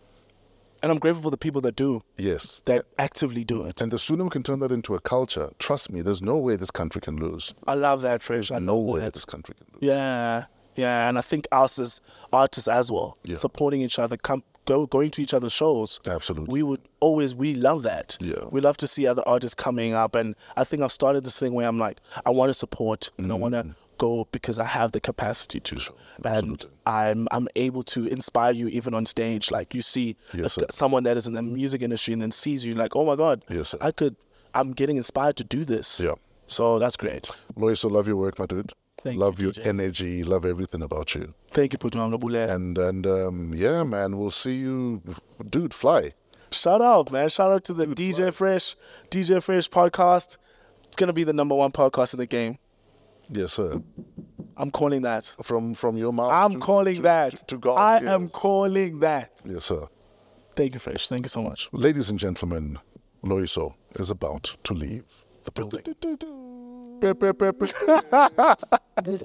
And I'm grateful for the people that do, Yes. that actively do it. And the sooner we can turn that into a culture, trust me, there's no way this country can lose. I love that, Fresh. I No love way that. this country can lose. Yeah. Yeah. And I think us as artists as well, Yeah. supporting each other, come, go, going to each other's shows. Absolutely. We would always, we love that. Yeah. We love to see other artists coming up. And I think I've started this thing where I'm like, I want to support and I want to go because I have the capacity to. Mm-hmm. Sure. And Absolutely. I'm I'm able to inspire you even on stage. Like you see Yes, a- sir. someone that is in the music industry and then sees you like, oh my God, Yes, sir. I could, I'm getting inspired to do this. Yeah. So that's great. Loiso, love your work, my dude. Thank love you, your D J. energy, love everything about you. Thank you, Putu Amnabule. And and um, yeah, man, we'll see you, dude. Fly. Shout out, man. Shout out to the D J Fresh, D J Fresh podcast. It's gonna be the number one podcast in the game. Yes, sir. I'm calling that. From from your mouth. I'm to, calling to, that. to, to God's I ears. am calling that. Yes, sir. Thank you, Fresh. Thank you so much. Ladies and gentlemen, Loiso is about to leave the building. Beep, beep, beep, beep.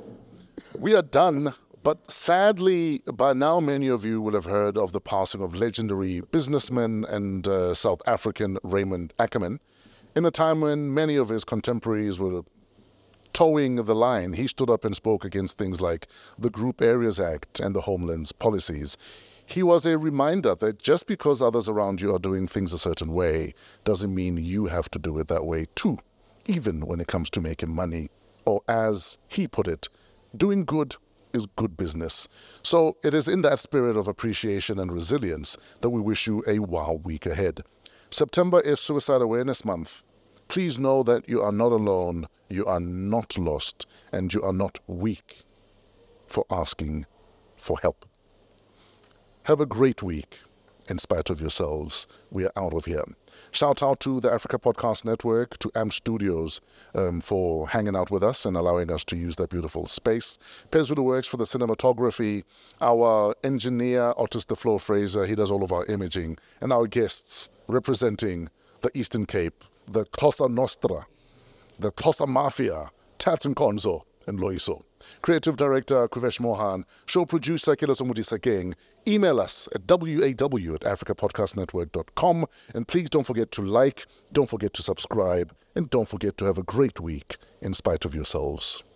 We are done, but sadly, by now many of you will have heard of the passing of legendary businessman and uh, South African Raymond Ackerman. In a time when many of his contemporaries were towing the line, he stood up and spoke against things like the Group Areas Act and the Homeland's policies. He was a reminder that just because others around you are doing things a certain way doesn't mean you have to do it that way too, even when it comes to making money. Or as he put it, doing good is good business. So it is in that spirit of appreciation and resilience that we wish you a wow week ahead. September is Suicide Awareness Month. Please know that you are not alone, you are not lost, and you are not weak for asking for help. Have a great week. In spite of yourselves, we are out of here. Shout out to the Africa Podcast Network, to A M Studios um, for hanging out with us and allowing us to use that beautiful space. Pezulu works for the cinematography. Our engineer, Otis the Flow Fraser, he does all of our imaging. And our guests representing the Eastern Cape, the Cosa Nostra, the Cosa Mafia, Tats and Konzo, and Loiso. Creative Director Kuvesh Mohan, Show Producer Kiloso Mudisageng. Email us at w a w at africa podcast network dot com. And please don't forget to like, don't forget to subscribe, and don't forget to have a great week in spite of yourselves.